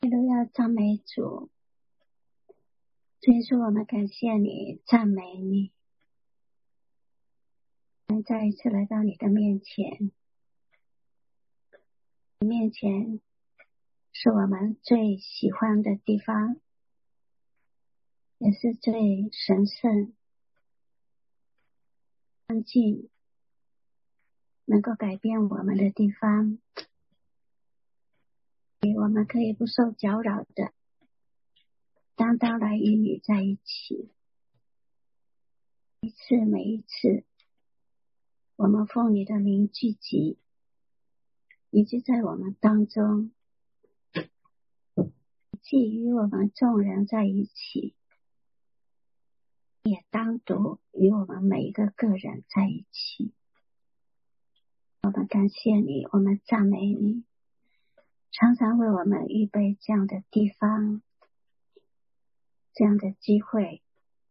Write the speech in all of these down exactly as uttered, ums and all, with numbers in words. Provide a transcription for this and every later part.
哈利路亚，赞美主。主耶稣，我们感谢你，赞美你。我们再一次来到你的面前，你面前是我们最喜欢的地方，也是最神圣、安静，能够改变我们的地方。我们可以不受搅扰的，单单来与你在一起。一次每一次，我们奉你的名聚集，你就在我们当中，既与我们众人在一起，也单独与我们每一个个人在一起。我们感谢你，我们赞美你，常常为我们预备这样的地方，这样的机会，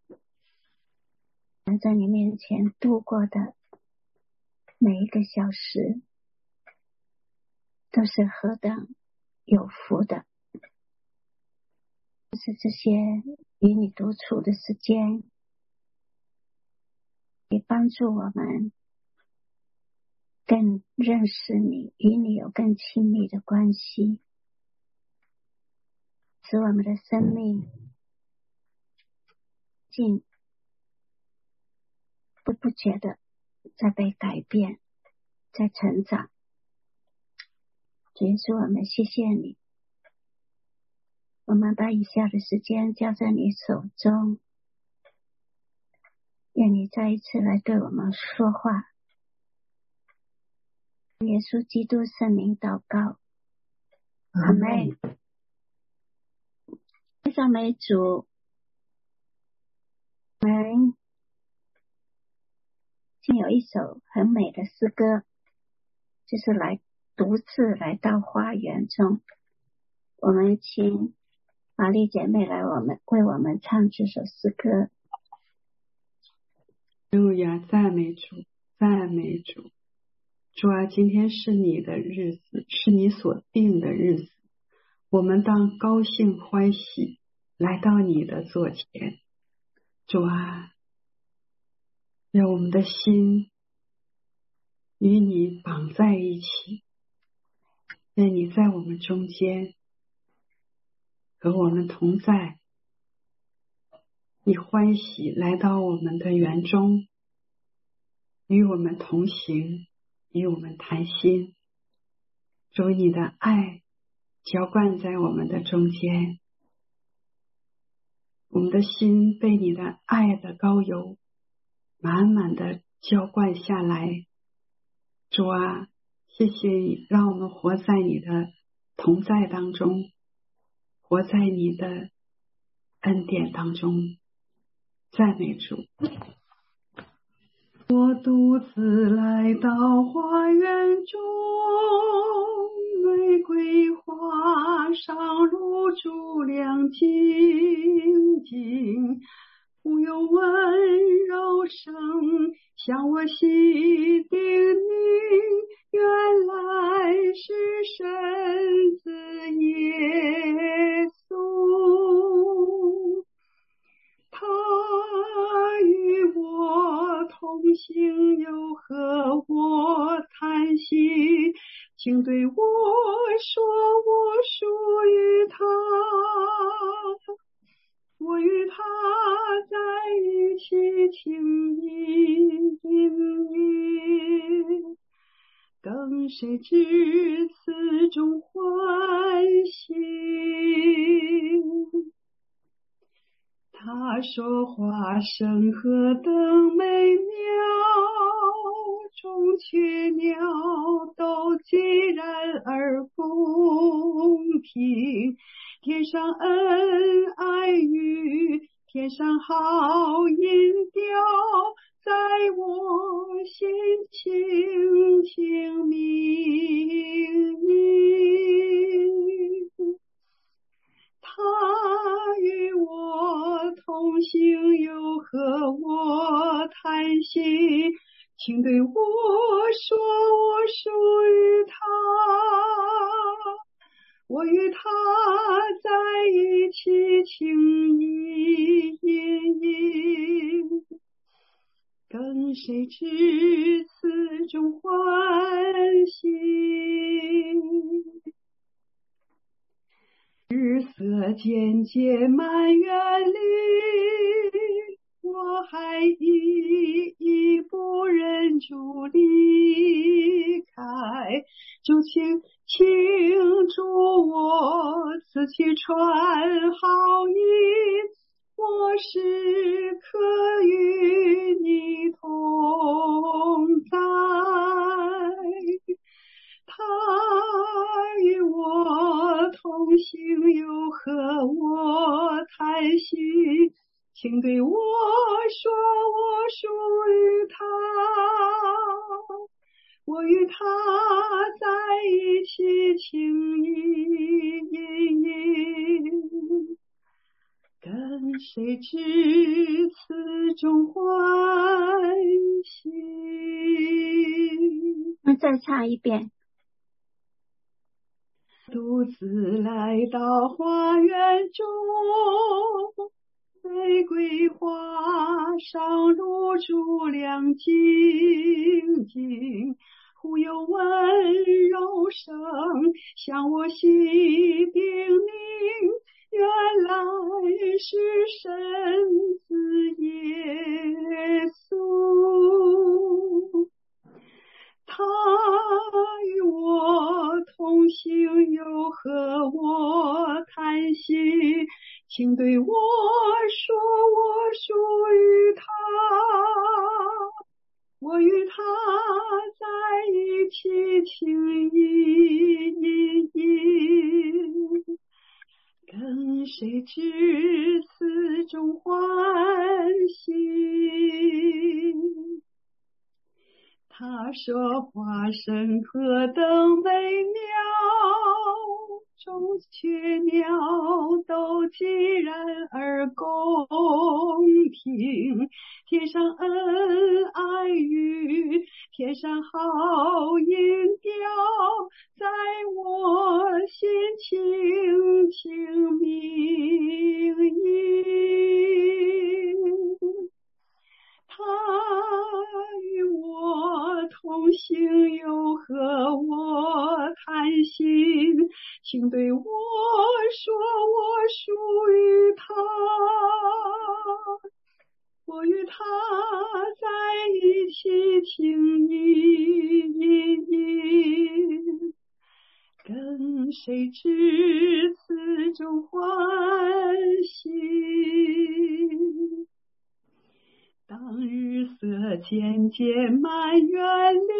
在你面前度过的每一个小时都是何等有福的。就是这些与你独处的时间，也帮助我们更认识你，与你有更亲密的关系，使我们的生命进不不觉的在被改变，在成长。主耶稣，我们谢谢你，我们把以下的时间交在你手中，愿你再一次来对我们说话。耶稣基督圣名祷告，阿们。赞美主。我们今有一首很美的诗歌，就是来独自来到花园中。我们请玛丽姐妹来我们为我们唱这首诗歌。 哈利路亚，赞美主，赞美主。主啊，今天是你的日子，是你所定的日子，我们当高兴欢喜来到你的座前。主啊，让我们的心与你绑在一起，愿你在我们中间和我们同在，你欢喜来到我们的园中，与我们同行，与我们谈心。主，你的爱浇灌在我们的中间，我们的心被你的爱的膏油满满的浇灌下来。主啊，谢谢你让我们活在你的同在当中，活在你的恩典当中。赞美主。我独自来到花园中，玫瑰花上露珠亮晶晶，忽有温柔声向我心叮咛，原来是神子耶稣，他与我同行，又和我谈心，请对我说我属于他，我与他在一起情意音乐，等谁知此种欢喜。他说话声何等美妙，钟雀鸟都寂然而共听，天上恩爱语，天上好音调，在我心轻轻鸣吟。他与我同行，又和我谈心，请对我说我属于他，我与他谁知此种欢喜？日色渐渐满园里，我还依依不忍住离开。主请请助我此去传好意，我时刻与你同在。他与我同行，又和我谈心，请对我说，我属于他，我与他在一起，情意隐隐，跟谁知此种欢喜。 我们再唱一遍。 独自来到花园中，玫瑰花上露珠亮晶晶，忽有温柔声向我心叮咛，原来是神子耶稣。他与我同行，又和我谈心，请对我说，我属于他，我与他在一起，情意隐隐，跟谁知此种欢喜？他说花生何等美妙，众雀鸟都寂然而共听，天上恩爱语，天上好音调，在我心轻轻明音。他与我同行，又和我谈心，请对我说，我属于他，我与他在一起，情意隐隐，跟谁知此种欢喜？当日色渐渐满园里，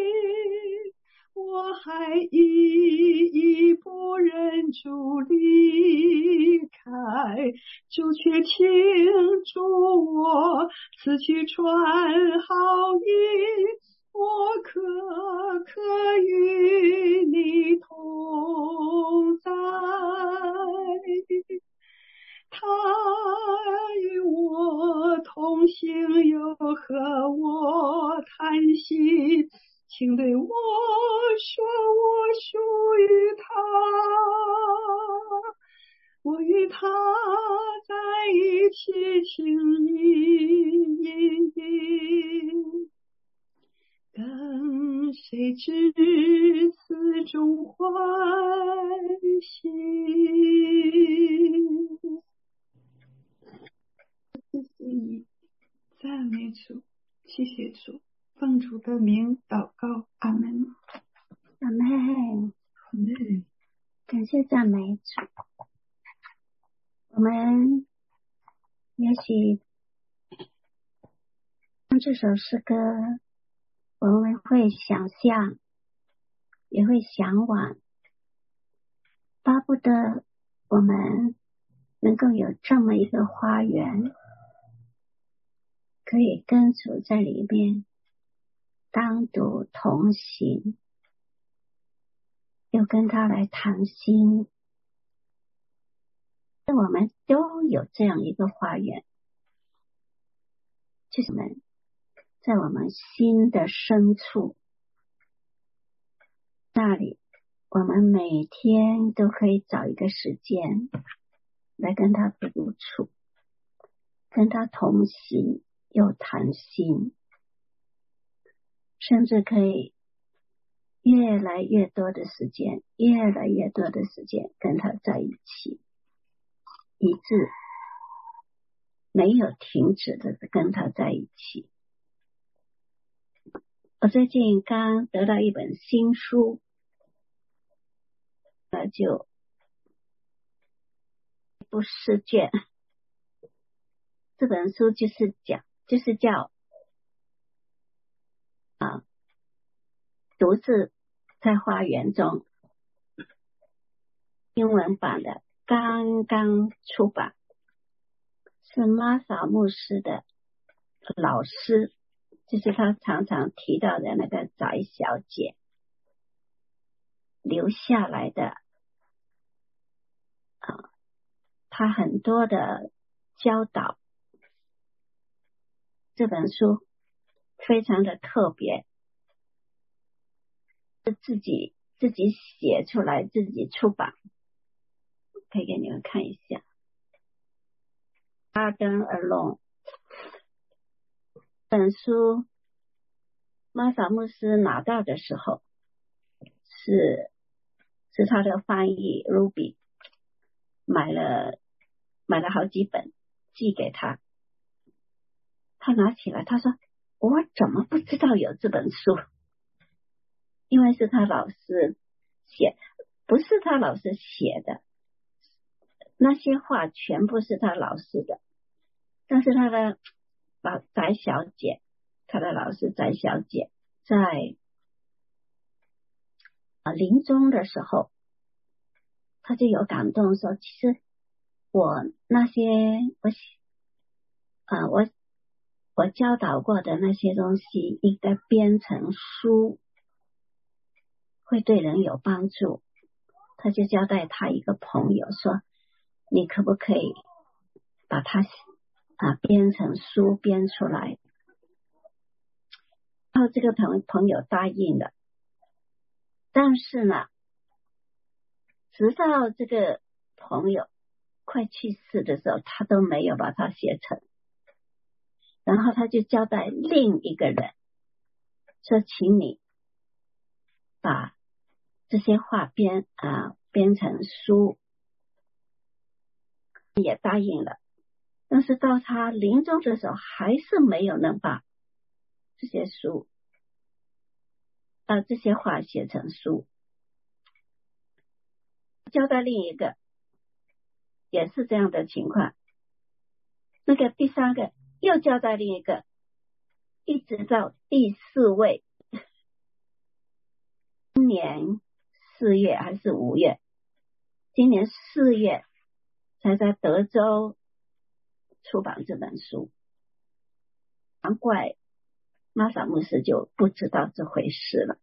我还依依不忍住离开。主却请助我此去传好意，我可可与你同在。他与我同行，又和我谈心，请对我说，我属于他，我与他在一起，情意隐隐，跟谁知此种欢喜？谢谢你，赞美主，谢谢主，奉主的名祷告，阿门， 阿门， 阿门。 感谢赞美主。我们也许唱这首诗歌，我们会想象，也会向往，巴不得我们能够有这么一个花园，可以跟主在里面单独同行，又跟他来谈心。我们都有这样一个花园，就是我们在我们心的深处，那里我们每天都可以找一个时间来跟他独处，跟他同行又谈心。 甚至可以越来越多的时间，越来越多的时间跟他在一起，以致没有停止的跟他在一起。我最近刚得到一本新书，那就一部试卷，这本书就是讲就是叫啊，独自在花园中，英文版的刚刚出版，是玛莎牧师的老师，就是他常常提到的那个翟小姐留下来的啊，他很多的教导。这本书非常的特别，自己自己写出来，自己出版，可以给你们看一下。Garden Alone 本书，玛莎牧师拿到的时候，是是他的翻译 Ruby 买了买了好几本寄给他，他拿起来，他说：“我怎么不知道有这本书？”因为是他老师写，不是他老师写的，那些话全部是他老师的，但是他的老翟小姐，他的老师翟小姐在啊临终的时候，他就有感动说，其实我那些我啊、呃、我我教导过的那些东西，应该编成书，会对人有帮助。他就交代他一个朋友说，你可不可以把它啊编成书编出来？然后这个朋朋友答应了，但是呢，直到这个朋友快去世的时候，他都没有把它写成。然后他就交代另一个人说，请你把这些话编啊编成书，也答应了。但是到他临终的时候，还是没有能把这些书啊这些话写成书。交代另一个也是这样的情况，那个第三个又交代另一个，一直到第四位，今年四月还是五月，今年四月才在德州出版这本书。难怪玛莎牧师就不知道这回事了。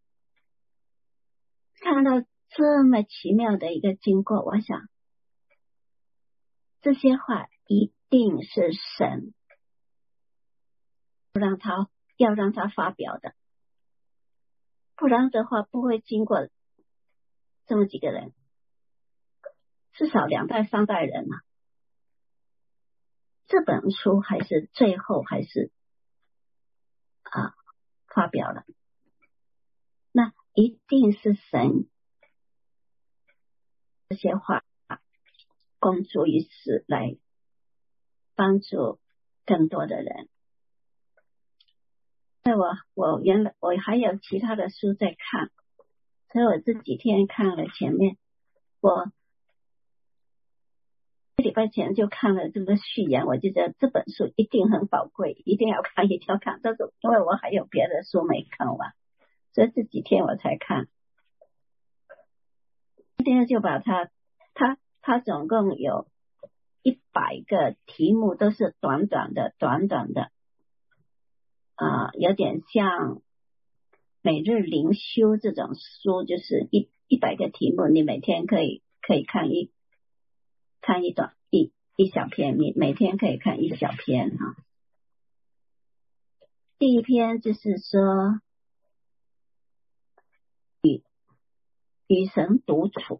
看到这么奇妙的一个经过，我想这些话一定是神让他要让他发表的，不然的话不会经过这么几个人，至少两代三代人啊。这本书还是最后还是啊发表了，那一定是神这些话公诸于世，来帮助更多的人。在我我原来我还有其他的书在看，所以我这几天看了前面，我一礼拜前就看了这个序言，我就觉得这本书一定很宝贵，一定要看一定要看。但是因为我还有别的书没看完，所以这几天我才看。今天就把它它它总共有一百个题目，都是短短的短短的啊、呃，有点像每日灵修这种书，就是一一百个题目，你每天可以可以看一看一段一一小篇，你每天可以看一小篇啊。第一篇就是说与与神独处，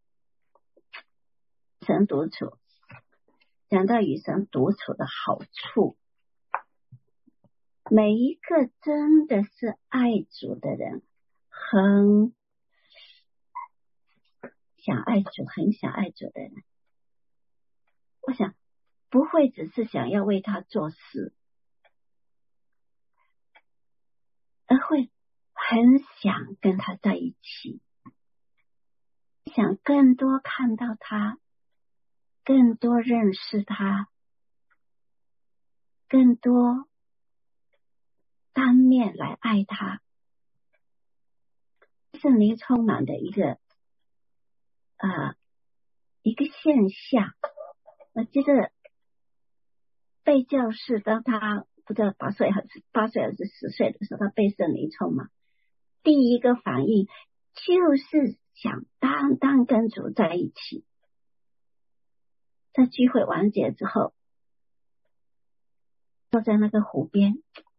神独处，讲到与神独处的好处。 每一个真的是爱主的人，很想爱主，很想爱主的人，我想不会只是想要为他做事，而会很想跟他在一起，想更多看到他，更多认识他，更多当面来爱他。圣灵充满的一个呃一个现象。我记得被教士当他不知道八岁还是八岁还是十岁的时候，他被圣灵充满，第一个反应就是想单单跟主在一起。在聚会完结之后，坐在那个湖边，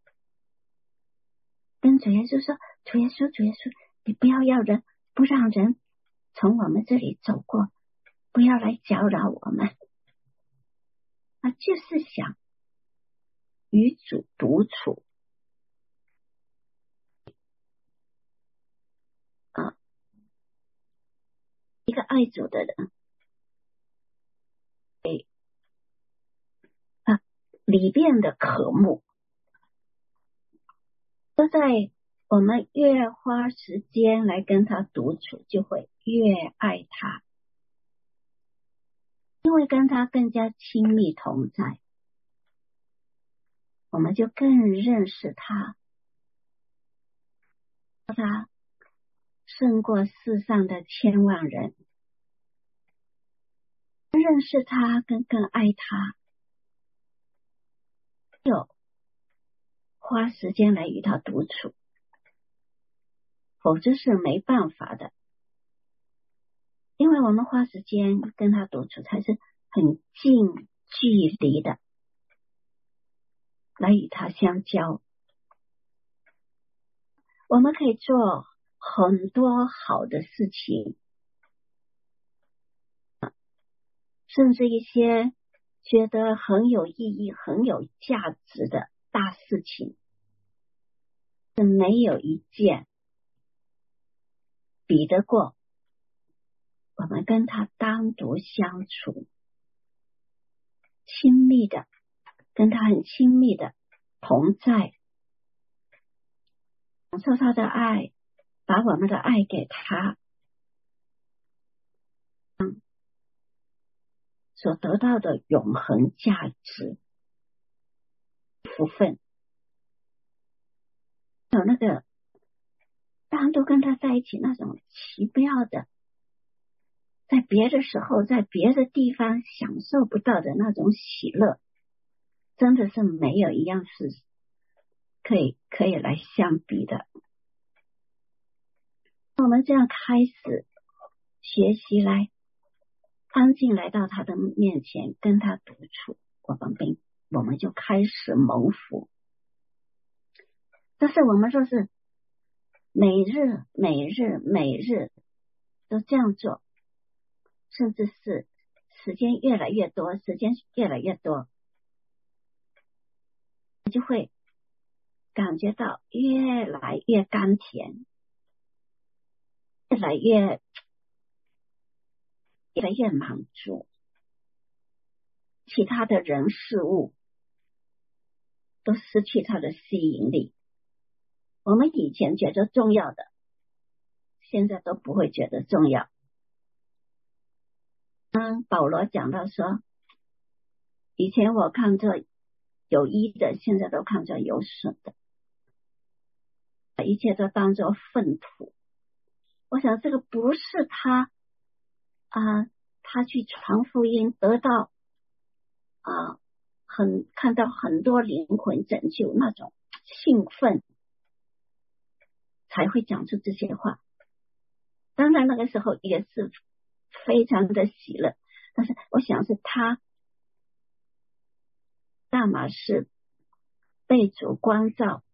跟主耶稣说：“主耶稣，主耶稣，你不要要人，不让人从我们这里走过，不要来搅扰我们。”他就是想与主独处啊，一个爱主的人，啊，里边的渴慕，都在我们越花时间来跟他独处，就会越爱他，因为跟他更加亲密同在，我们就更认识他，他胜过世上的千万人，认识他跟更爱他，有花时间来与他独处，否则是没办法的。因为我们花时间跟他独处，才是很近距离的来与他相交。我们可以做很多好的事情，甚至一些觉得很有意义、很有价值的大事情，是没有一件比得过我们跟他单独相处，亲密的跟他很亲密的同在，享受他的爱，把我们的爱给他，嗯，所得到的永恒价值福分，有那个单独跟他在一起那种奇妙的，在别的时候在别的地方享受不到的那种喜乐，真的是没有一样是可以可以来相比的。我们这样开始学习来安静来到他的面前跟他独处，我们并我们就开始蒙福。但是我们若是每日每日每日都这样做，甚至是时间越来越多时间越来越多，就会感觉到越来越甘甜，越来越越来越满足，其他的人事物都失去它的吸引力。我们以前觉得重要的，现在都不会觉得重要。嗯，保罗讲到说，以前我看着有益的，现在都看着有损的，一切都当作粪土。我想这个不是他啊、呃，他去传福音得到啊、呃，很看到很多灵魂拯救那种兴奋才会讲出这些话。当然那个时候也是非常的喜乐，但是我想是他大马是被主光照，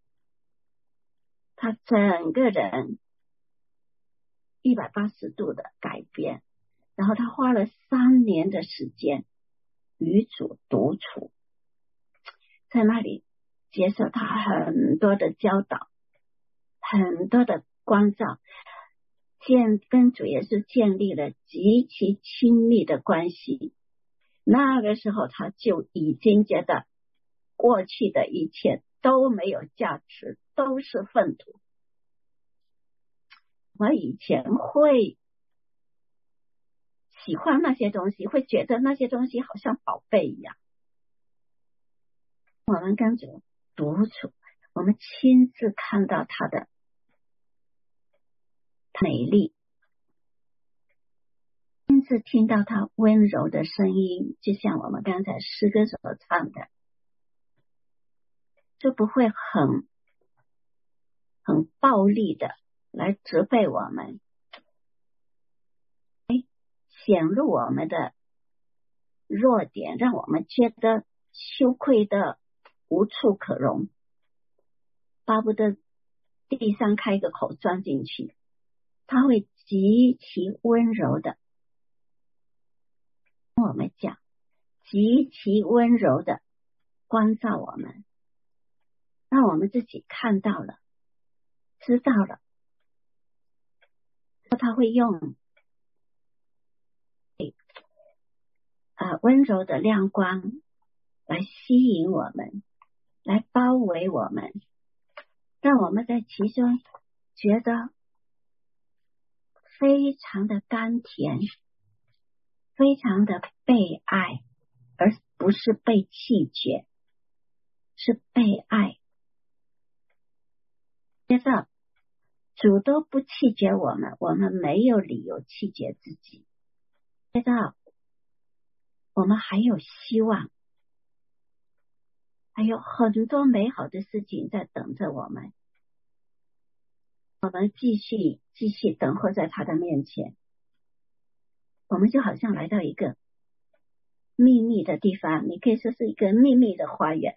他整个人一百八十度的改变，然后他花了三年的时间与主独处，在那里接受他很多的教导，很多的光照，建跟主耶稣建立了极其亲密的关系。那个时候他就已经觉得过去的一切都没有价值，都是粪土。我以前会喜欢那些东西，会觉得那些东西好像宝贝一样。我们跟主独处，我们亲自看到他的美丽，亲自听到他温柔的声音，就像我们刚才诗歌所唱的，就不会很很暴力的来责备我们，显露我们的弱点，让我们觉得羞愧的无处可容，巴不得地上开个口钻进去。他会极其温柔的跟我们讲，极其温柔的关照我们，让我们自己看到了，知道了。他会用呃温柔的亮光来吸引我们，来包围我们，让我们在其中觉得非常的甘甜，非常的被爱，而不是被弃绝，是被爱。觉得主都不弃绝我们，我们没有理由弃绝自己。觉得我们还有希望，还有很多美好的事情在等着我们。我们继续继续等候在他的面前，我们就好像来到一个秘密的地方，你可以说是一个秘密的花园。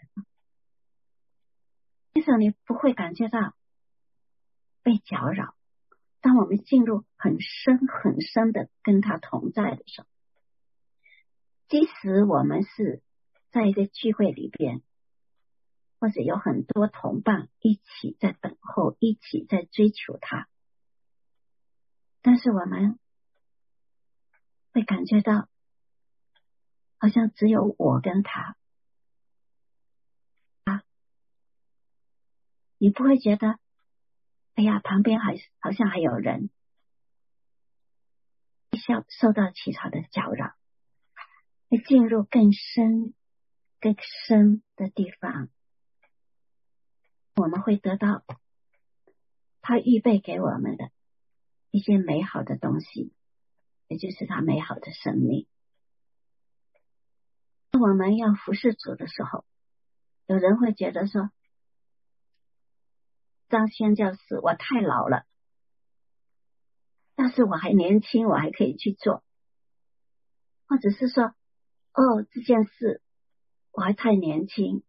那时候你不会感觉到被搅扰，当我们进入很深很深的跟他同在的时候，即使我们是在一个聚会里边，或者有很多同伴一起在等候，一起在追求他，但是我们会感觉到好像只有我跟他啊，你不会觉得哎呀旁边还好像还有人受到其他的搅扰，会进入更深更深的地方，我们会得到他预备给我们的一些美好的东西，也就是他美好的生命。我们要服侍主的时候，有人会觉得说，当宣教士我太老了，要是我还年轻我还可以去做，或者是说哦这件事我还太年轻，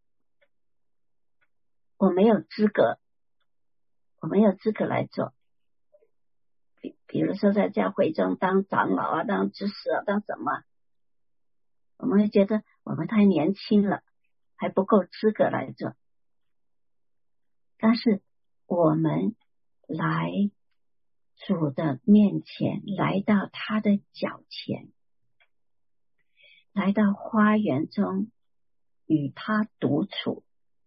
我没有资格我没有资格来做。比比如说在教会中当长老啊，当执事啊，当什么，我们会觉得我们太年轻了，还不够资格来做。但是我们来主的面前，来到他的脚前，来到花园中与他独处，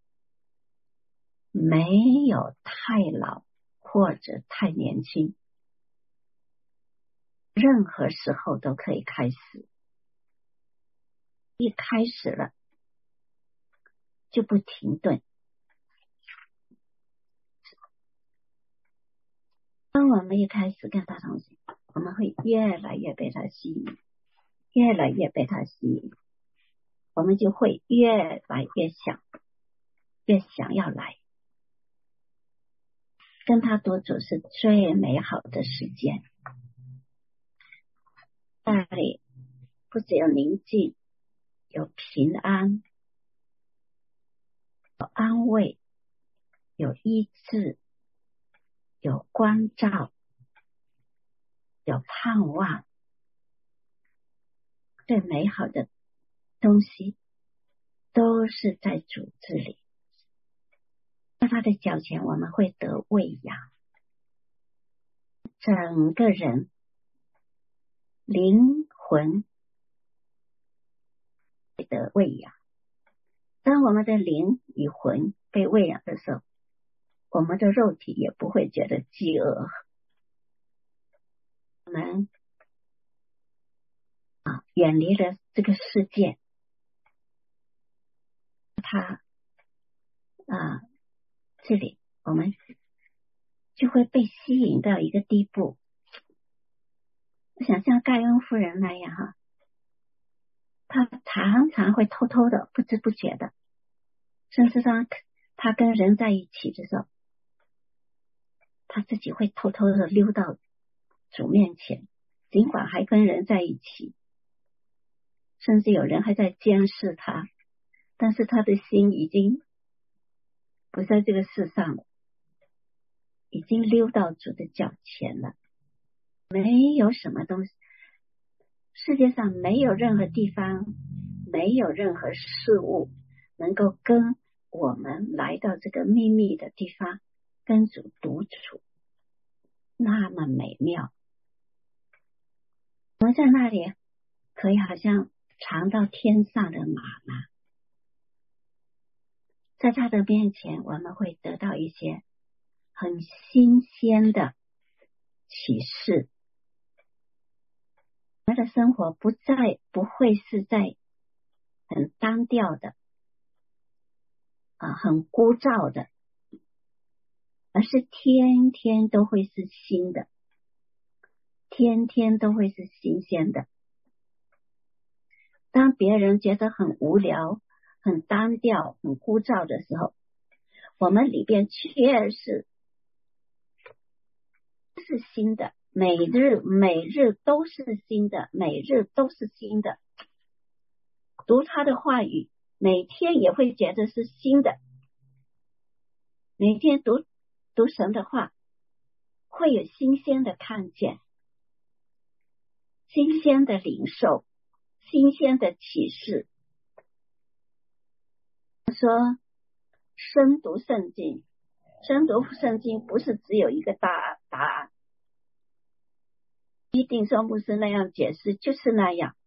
没有太老或者太年轻，任何时候都可以开始。一开始了就不停顿。当我们一开始跟他同行，我们会越来越被他吸引，越来越被他吸引，我们就会越来越想越想要来跟他独处，是最美好的时间。那里不只有宁静，有平安，有安慰，有医治，有关照，有盼望，最美好的东西都是在主这里。 在他的脚前，我们会得喂养，整个人灵魂会得喂养。当我们的灵与魂被喂养的时候，我们的肉体也不会觉得饥饿。我们啊，远离了这个世界，他啊，这里我们就会被吸引到一个地步。想像盖恩夫人那样哈，她常常会偷偷的、不知不觉的，甚至当她跟人在一起的时候，她自己会偷偷的溜到主面前，尽管还跟人在一起，甚至有人还在监视她，但是她的心已经不在这个世上了，已经溜到主的脚前了。没有什么东西，世界上没有任何地方，没有任何事物能够跟我们来到这个秘密的地方跟主独处，那么美妙。我们在那里可以好像尝到天上的玛纳，在他的面前我们会得到一些很新鲜的启示。我们的生活不再不会是在很单调的啊，很枯燥的，而是天天都会是新的，天天都会是新鲜的。当别人觉得很无聊、很单调、很枯燥的时候，我们里边确实是新的，每日每日都是新的，每日都是新的。读他的话语，每天也会觉得是新的。每天读读神的话，会有新鲜的看见，新鲜的领受，新鲜的启示。说深读圣经，深读圣经不是只有一个答答案，一定说不是那样解释，就是那样。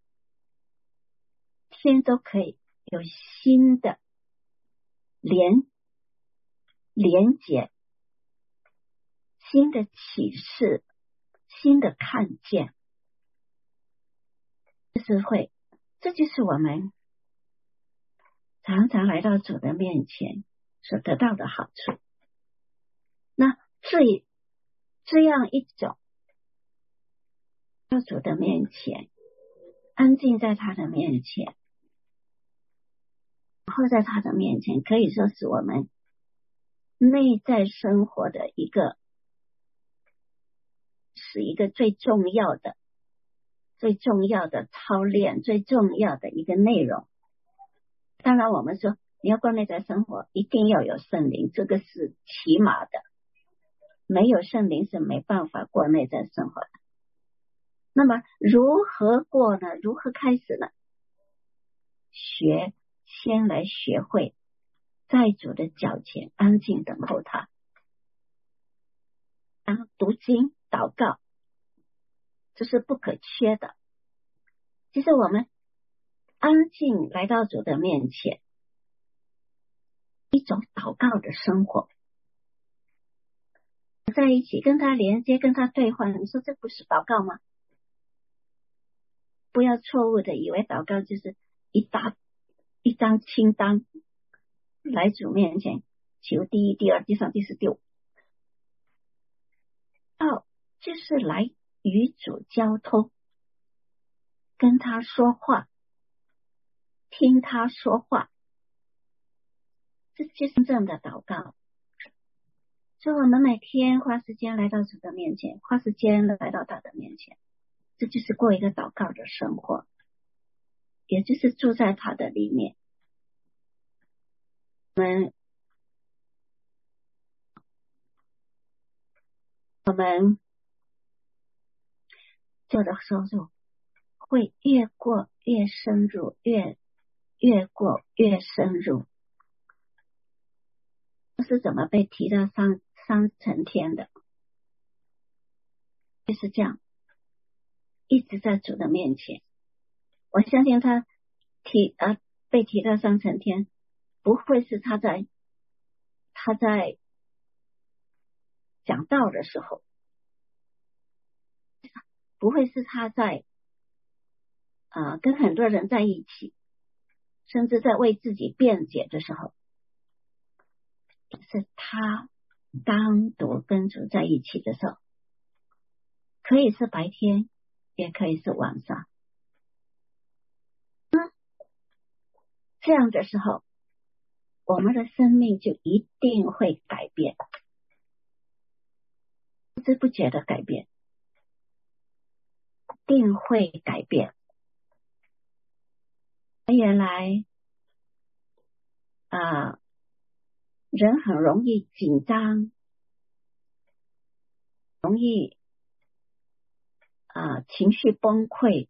天都可以有新的连连结，新的启示，新的看见，智慧，这就是我们常常来到主的面前所得到的好处。那至于这样一种到主的面前，安静在他的面前，然后在他的面前，可以说是我们内在生活的一个是一个最重要的最重要的操练，最重要的一个内容。当然我们说你要过内在生活一定要有圣灵，这个是起码的，没有圣灵是没办法过内在生活的。那么如何过呢？如何开始呢？学，先来学会在主的脚前安静等候他，然后读经祷告，这是不可缺的。其实我们安静来到主的面前，一种祷告的生活，在一起跟他连接，跟他对话，你说这不是祷告吗？不要错误的以为祷告就是一大一张清单来主面前求第一、第二、第三、第四、第五，哦，就是来与主交通，跟他说话，听他说话，这就是真正的祷告。所以我们每天花时间来到主的面前，花时间来到他的面前，这就是过一个祷告的生活，也就是住在他的里面。我们我们做的时候会越过越深入，越越过越深入。 是怎么被提到上上层天的，就是这样，一直在主的面前。我相信他提啊被提到上层天，不会是他在他在讲道的时候，不会是他在啊、呃、跟很多人在一起，甚至在为自己辩解的时候，是他单独跟主在一起的时候，可以是白天，也可以是晚上。这样的时候，我们的生命就一定会改变，不知不觉的改变，一定会改变。原来啊、呃，人很容易紧张，容易啊、呃、情绪崩溃。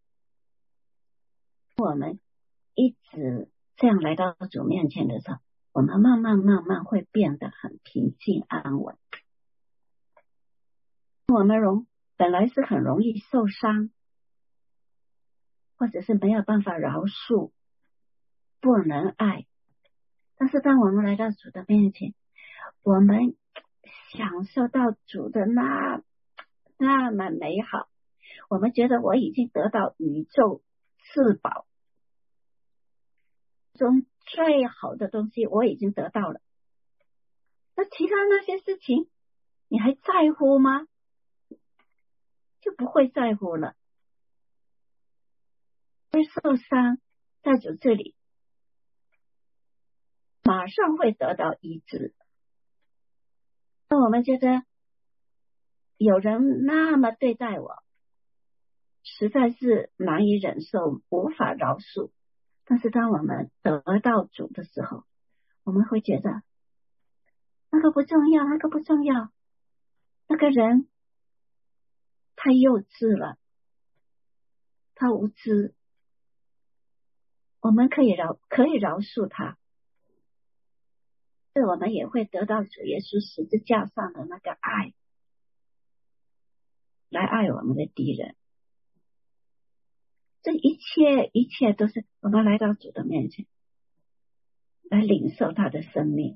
我们一直这样来到主面前的时候，我们慢慢慢慢会变得很平静安稳。我们容本来是很容易受伤，或者是没有办法饶恕，不能爱。但是当我们来到主的面前，我们享受到主的那那么美好，我们觉得我已经得到宇宙至宝中最好的东西，我已经得到了。那其他那些事情你还在乎吗？就不会在乎了。会受伤，在主这里马上会得到医治。那我们觉得有人那么对待我，实在是难以忍受，无法饶恕。但是当我们得到主的时候，我们会觉得那个不重要，那个不重要，那个人太幼稚了，他无知，我们可以饶可以饶恕他。我们也会得到主耶稣十字架上的那个爱，来爱我们的敌人。这一切一切都是我们来到主的面前，来领受他的生命，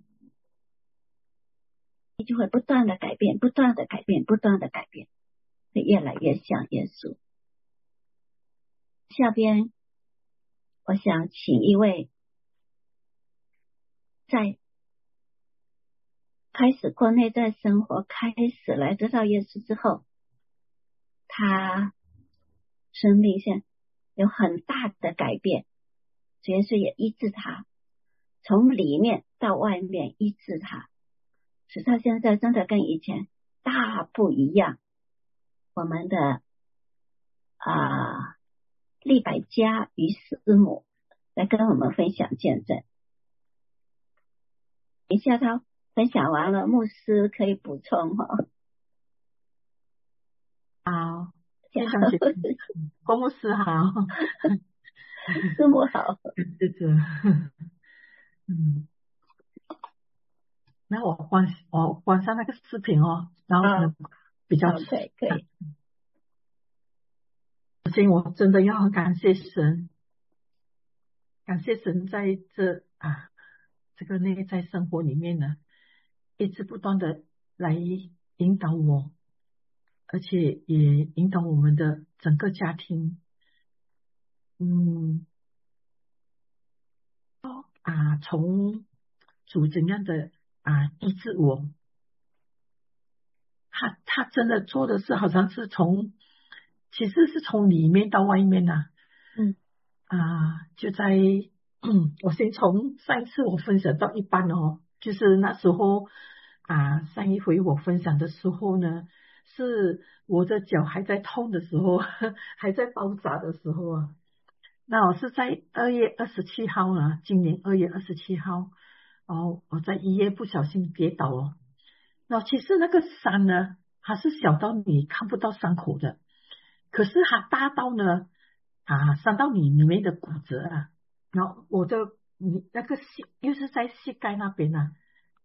你就会不断的改变，不断的改变，不断的改变，会越来越像耶稣。下边我想请一位在开始过内在生活，开始来得到耶稣之后，他生命线有很大的改变，主耶稣也医治他，从里面到外面医治他，使他现在真的跟以前大不一样。我们的啊利百加于师母来跟我们分享见证。等一下他分享完了，牧师可以补充哈。 好，非常谢谢郭牧师好， 师母好， 谢谢。嗯，那我关我关上那个视频哦，然后可能比较可以可以。 首先我真的要感谢神，感谢神在这啊这个内在生活里面呢，一直不断的来引导我，而且也引导我们的整个家庭。嗯，啊，从主怎样的啊医治我，他他真的做的是好像是从，其实是从里面到外面呐、啊。 嗯啊，就在嗯，我先从上一次我分享到一半哦，就是那时候啊，上一回我分享的时候呢，是我的脚还在痛的时候，还在包扎的时候啊。那我是在二月二十七号呢，今年二月二十七号，哦，我在医院不小心跌倒了。那其实那个伤呢，它是小到你看不到伤口的，可是它大到呢，啊，伤到你里面的骨折啊。然后我的你那个膝又是在膝盖那边啊，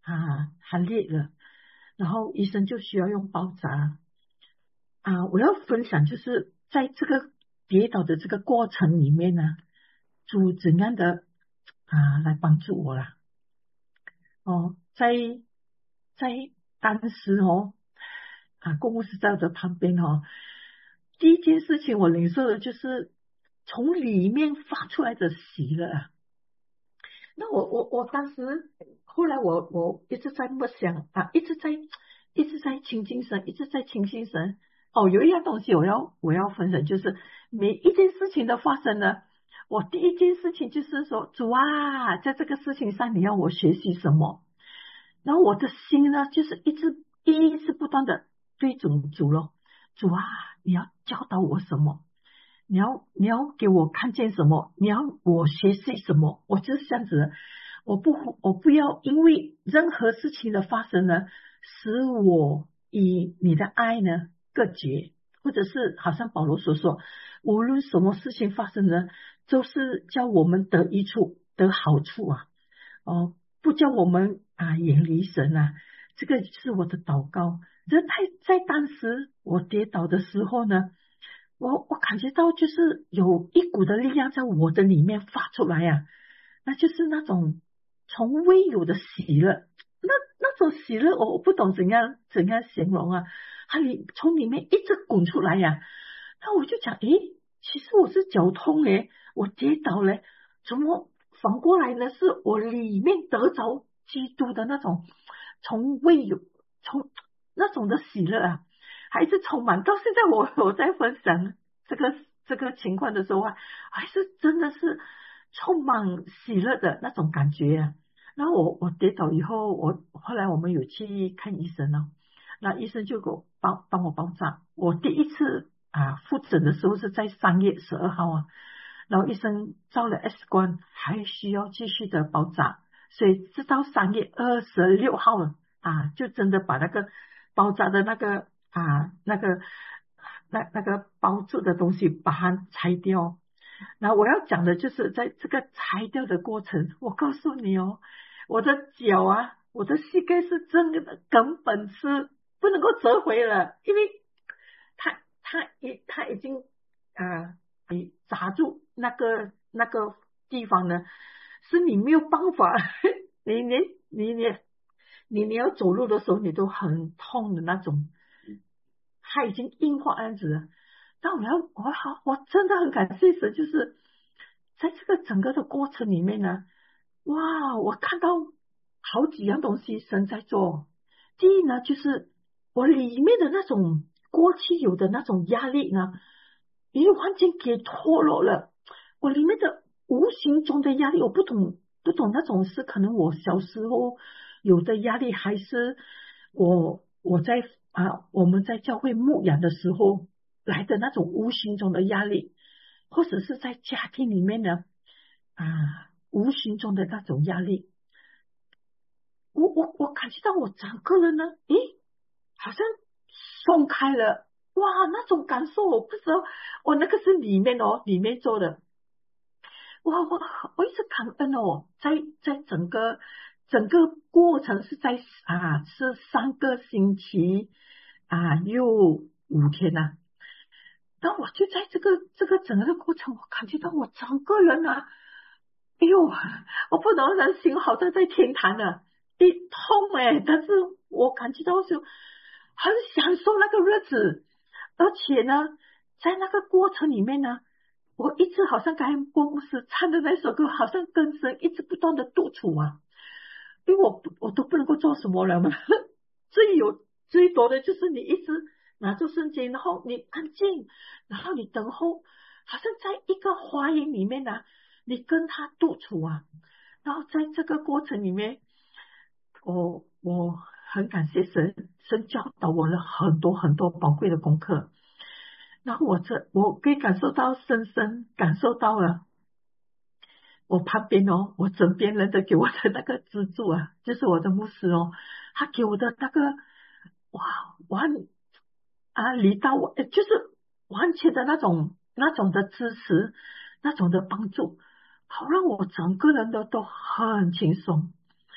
啊，它裂了，然后医生就需要用包扎啊。我要分享就是在这个跌倒的这个过程里面呢，主怎样的啊来帮助我啦。哦，在在当时哦，啊，公务室在我的旁边哦，第一件事情我领受的就是从里面发出来的喜乐啊。那我我我当时后来我我一直在默想啊，一直在一直在亲近神，一直在亲近神。哦，有一样东西我要我要分享，就是每一件事情的发生呢，我第一件事情就是说，主啊，在这个事情上你要我学习什么？然后我的心呢，就是一直一直不断的对主主咯，主啊，你要教导我什么？你要你要给我看见什么？你要我学习什么？我就是这样子的，我不我不要因为任何事情的发生呢，使我与你的爱呢隔绝，或者是好像保罗所说，无论什么事情发生呢，都是叫我们得益处得好处啊。哦，不叫我们啊远离神啊，这个是我的祷告。这在在当时我跌倒的时候呢，我我感觉到就是有一股的力量在我的里面发出来呀、啊，那就是那种从未有的喜乐，那那种喜乐我我不懂怎样怎样形容啊，它里从里面一直滚出来呀、啊，那我就讲，诶，其实我是脚痛诶，我跌倒了，怎么反过来呢？是我里面得着基督的那种从未有从那种的喜乐啊。还是充满到现在我我在分享这个这个情况的时候啊，还是真的是充满喜乐的那种感觉啊。然后我我跌倒以后，我后来我们有去看医生了，那医生就给我帮帮我包扎。我第一次啊复诊的时候是在三月十二号啊，然后医生照了 X 光，还需要继续的包扎，所以直到三月二十六号了啊，就真的把那个包扎的那个啊，那个那那个包住的东西把它拆掉。然后我要讲的就是在这个拆掉的过程，我告诉你哦，我的脚啊，我的膝盖是真的根本是不能够折回了，因为它它已它已经啊，你扎住那个那个地方呢，是你没有办法，你你你你你你要走路的时候你都很痛的那种。它已经硬化样子了。但我要我好，我真的很感谢神，就是在这个整个的过程里面呢，哇，我看到好几样东西神在做。第一呢，就是我里面的那种过去有的那种压力呢，已经完全给脱落了。我里面的无形中的压力，我不懂不懂那种是可能我小时候有的压力，还是我我在啊我们在教会牧养的时候来的那种无形中的压力，或者是在家庭里面呢啊无形中的那种压力。我我我感觉到我整个人呢，诶，好像松开了，哇，那种感受我不知道，我那个是里面哦，里面做的。哇，我我一直感恩哦，在在整个整个过程是在啊是三个星期啊又五天呐、啊，然后我就在这个这个整个的过程，我感觉到我整个人啊，哎呦，我不能人心好像在天堂呢，一痛哎，但是我感觉到就很享受那个日子，而且呢，在那个过程里面呢。我一直好像刚才郭牧师唱的那首歌，好像跟神一直不断的督促啊，因为我不我都不能够做什么了嘛，最有最多的就是你一直拿着圣经，然后你安静，然后你等候，好像在一个花园里面啊，你跟他督促啊，然后在这个过程里面，我我很感谢神，神教导我了很多很多宝贵的功课。然后我这我可以感受到，深深感受到了，我旁边哦，我枕边人的给我的那个资助啊，就是我的牧师哦，他给我的那个哇完啊，离到我就是完全的那种那种的支持，那种的帮助，好让我整个人的都很轻松。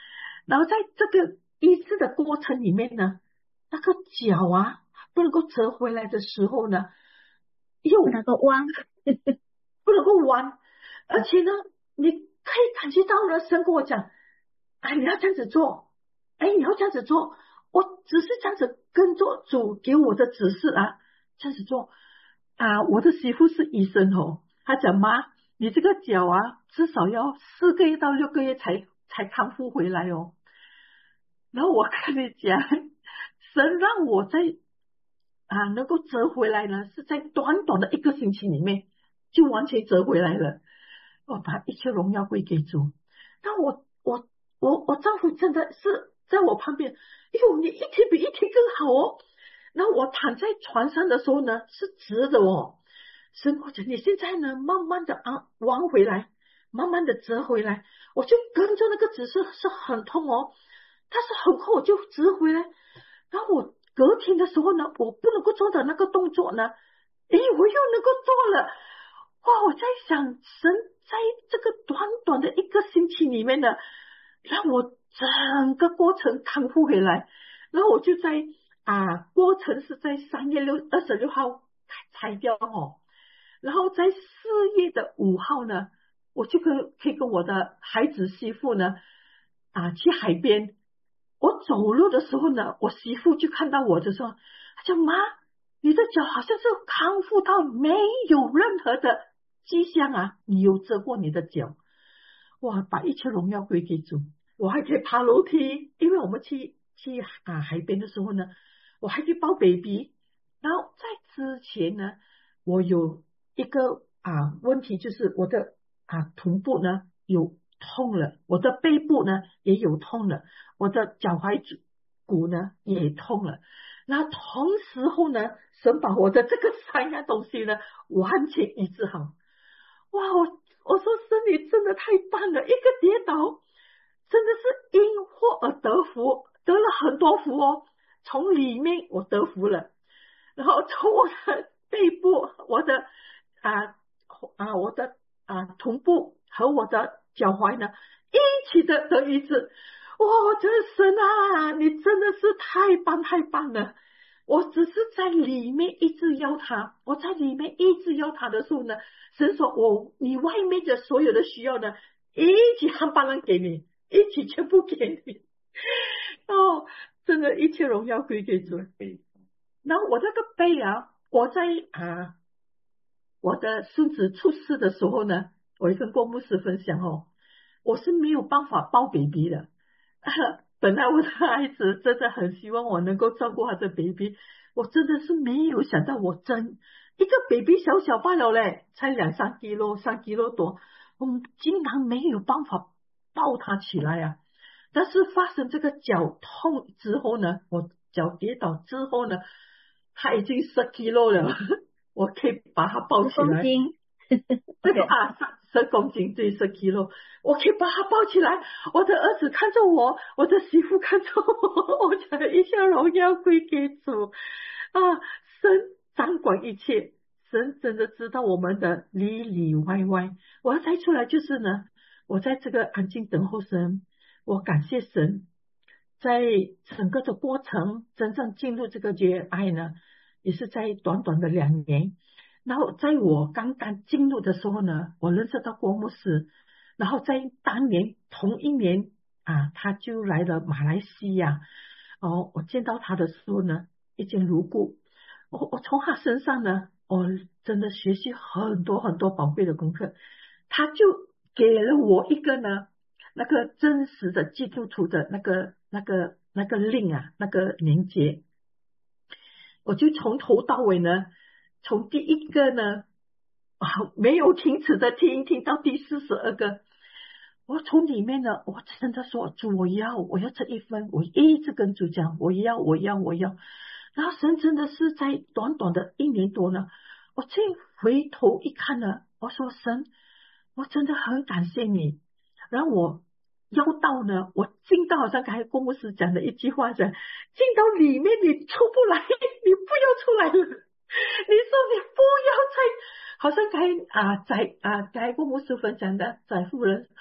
然后在这个医治的过程里面呢，那个脚啊不能够折回来的时候呢，又不能够弯， 不能够弯，而且呢，你可以感觉到了，神跟我讲，哎，你要这样子做，哎，你要这样子做，我只是这样子跟着主给我的指示啊，这样子做啊。我的媳妇是医生哦，她讲妈，你这个脚啊，至少要四个月到六个月才才康复回来哦。然后我跟你讲，神让我在啊能够折回来呢，是在短短的一个星期里面就完全折回来了。我把一切荣耀归给主。那我我我我丈夫真的是在我旁边，哎呦，你一天比一天更好哦。然后我躺在床上的时候呢，是直的哦。神跟我讲，你现在呢，慢慢的啊弯回来，慢慢的折回来。我就跟着那个指示，是很痛哦，但是很快我就直回来。然后我隔天的时候呢，我不能够做的那个动作呢，诶，我又能够做了。哇，我在想，神在这个短短的一个星期里面呢，让我整个过程康复回来。然后我就在啊，过程是在三月六二十六号裁掉哦，然后在四月的五号呢，我就可可以跟我的孩子媳妇呢啊去海边。我走路的时候呢，我媳妇就看到我就说，她讲妈，你的脚好像是康复到没有任何的迹象啊，你有遮过你的脚。哇，把一切荣耀归给主。我还可以爬楼梯，因为我们去去啊海边的时候呢，我还可以抱 baby。然后在之前呢，我有一个啊问题，就是我的啊臀部呢有痛了，我的背部呢也有痛了，我的脚踝骨呢也痛了。那同时候呢，神把我的这个三样东西呢完全医治好。哇，我我说神你真的太棒了，一个跌倒真的是因祸而得福，得了很多福哦。从里面我得福了，然后从我的背部，我的啊啊我的啊臀部和我的脚踝呢一起的得医治。哇，这神啊，你真的是太棒太棒了。我只是在里面一直要他，我在里面一直要他的时候呢，神说我你外面的所有的需要呢，一起夯巴啷给你，一起全部给你。哦，真的一切荣耀归给主。然后我这个背啊，我在啊我的孙子出世的时候呢，我也跟郭牧师分享哦，我是没有办法抱 baby 的。本来我的孩子真的很希望我能够照顾他的 baby， 我真的是没有想到，我真一个 baby 小小罢了嘞，才两三 kg 三 kg 多，我竟然没有办法抱他起来啊。但是发生这个脚痛之后呢，我脚跌倒之后呢，他已经十 kg 了，我可以把他抱起来。这个啊，十公斤对十 kg， 我可以把他抱起来。我的儿子看着我，我的媳妇看着我，我讲一切荣耀归给主啊！神掌管一切，神真的知道我们的里里外外。我要再出来就是呢，我在这个安静等候神，我感谢神，在整个的过程真正进入这个结爱呢，也是在短短的两年。然后在我刚刚进入的时候呢，我认识到郭牧师，然后在当年同一年啊，他就来了马来西亚。哦，我见到他的时候呢，一见如故。我我从他身上呢，我真的学习很多很多宝贵的功课。他就给了我一个呢，那个真实的基督徒的那个那个那个令啊，那个连结。我就从头到尾呢，从第一个呢啊没有停止的听，听到第四十二个，我从里面呢，我真的说主，我要我要这一分，我一直跟主讲，我要我要我要。然后神真的是在短短的一年多呢，我再回头一看呢，我说神，我真的很感谢你。然后我腰到呢，我进到好像刚才郭牧师讲的一句话讲，进到里面你出不来，你不要出来了。你说你不要再，好像该啊在啊该郭牧师分享的翟夫人，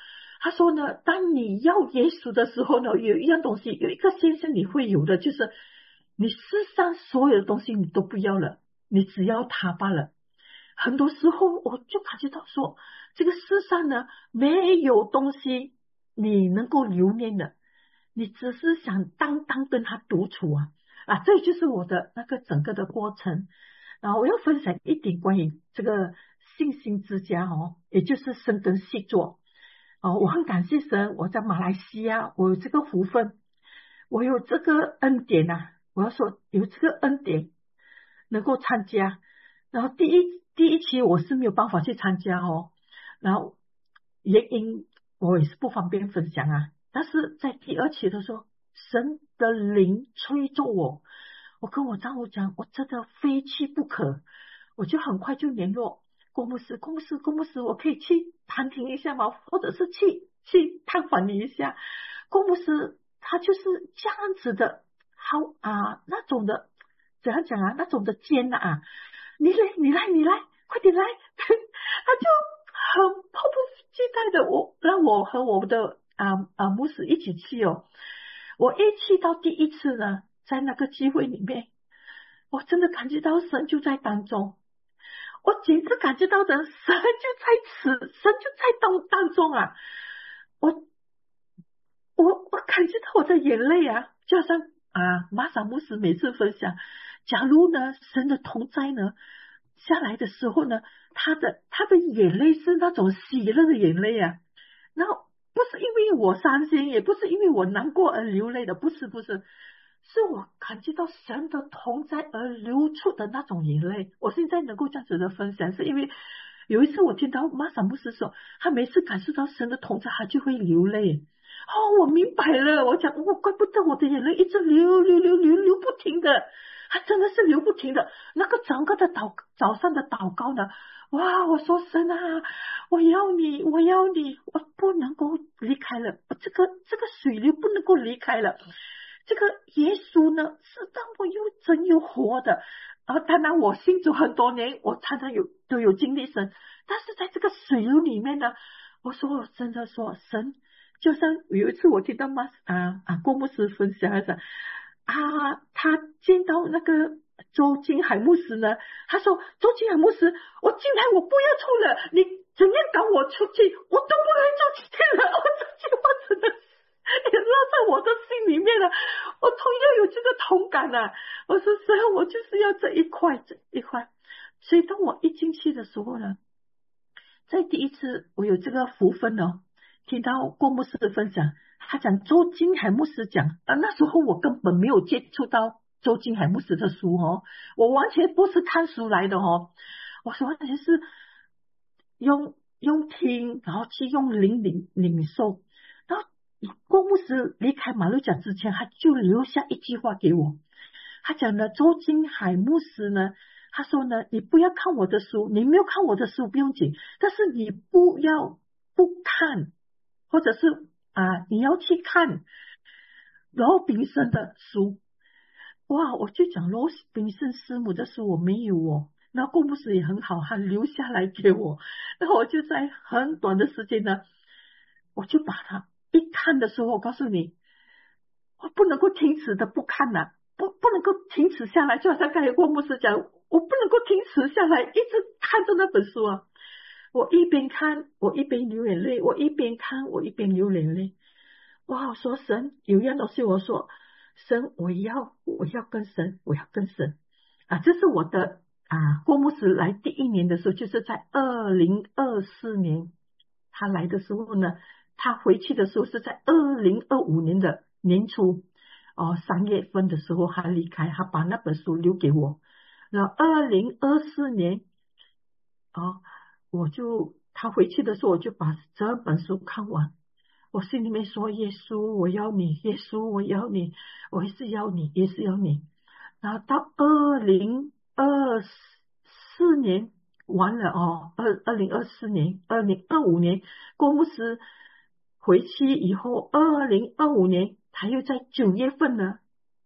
他说呢，当你要耶稣的时候呢，有一样东西，有一个现象你会有的，就是你世上所有的东西你都不要了，你只要他罢了。很多时候我就感觉到说，这个世上呢，没有东西你能够留恋的，你只是想单单跟他独处啊啊，这就是我的那个整个的过程。然后我要分享一点关于这个信心之家哦，也就是深耕细作哦。我很感谢神，我在马来西亚我有这个福分，我有这个恩典啊，我要说有这个恩典能够参加。然后第一第一期我是没有办法去参加哦，然后原因我也是不方便分享啊。但是在第二期的时候，神的灵催着我，我跟我丈夫讲，我真的非去不可，我就很快就联络郭牧师，郭牧师，郭牧师，我可以去探听一下吗？或者是去去探访你一下。郭牧师他就是这样子的，好啊，那种的怎样讲啊，那种的尖啊，你来，你来，你来，快点来！他就很迫不及待的，我让我和我的啊啊牧师一起去哦。我一去到第一次呢，在那个机会里面，我真的感觉到神就在当中，我简直感觉到的神就在此，神就在当当中啊！我我我感觉到我的眼泪啊，就好像啊玛莎牧师每次分享，假如呢神的同在呢下来的时候呢，他的他的眼泪是那种喜乐的眼泪啊，然后不是因为我伤心，也不是因为我难过而流泪的，不是不是，是我感觉到神的同在而流出的那种眼泪。我现在能够这样子的分享，是因为有一次我听到玛莎牧师说，他每次感受到神的同在，他就会流泪。哦，我明白了，我讲，我怪不得我的眼泪一直流流流流流不停的，它真的是流不停的。那个整个的祷早上的祷告呢，哇，我说神啊，我要你，我要你，我不能够离开了，这个这个水流不能够离开了。这个耶稣呢，是让我又真又活的。然后当然我信主很多年，我常常有都有经历神，但是在这个水流里面呢，我说我真的说神。就像有一次我听到马啊啊郭牧师分享的啊，他见到那个周金海牧师呢，他说周金海牧师，我进来我不要出了，你怎样赶我出去，我都不能出去了。我这句话真的也落在我的心里面了，我同样有这个同感啊。我说神，我就是要这一块这一块。所以当我一进去的时候呢，在第一次我有这个福分哦，听到郭牧师的分享，他讲周金海牧师讲，啊，那时候我根本没有接触到周金海牧师的书哦，我完全不是看书来的哦，我说完全是用用听，然后去用灵领领受。然后郭牧师离开马六甲之前，他就留下一句话给我，他讲呢，周金海牧师呢，他说呢，你不要看我的书，你没有看我的书不用紧，但是你不要不看。或者是啊，你要去看罗宾森的书，哇，我就讲罗宾森师母的书我没有哦，那郭牧师也很好，他留下来给我，然后我就在很短的时间呢，我就把它一看的时候，我告诉你，我不能够停止的不看呐、啊，不不能够停止下来，就好像刚才郭牧师讲，我不能够停止下来，一直看着那本书啊。我一边看，我一边流眼泪；我一边看，我一边流眼泪。哇！我说神有一样东西，我说神，我要，我要跟神，我要跟神啊！这是我的啊。郭牧师来第一年的时候，就是在二零二四年，他来的时候呢，他回去的时候是在二零二五年的年初哦，三月份的时候他离开，他把那本书留给我。然后二零二四年哦。我就他回去的时候，我就把这本书看完。我心里面说：耶稣，我要你；耶稣，我要你；我也是要你，也是要你。然后到二零二四年完了哦，二二零二四年、二零二五年，郭牧师回去以后，二零二五年他又在九月份呢。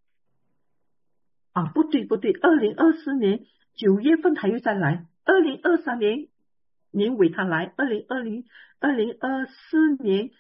啊，不对不对，二零二四年九月份他又再来，二零二三年。年尾他来，二零二零、二零二四年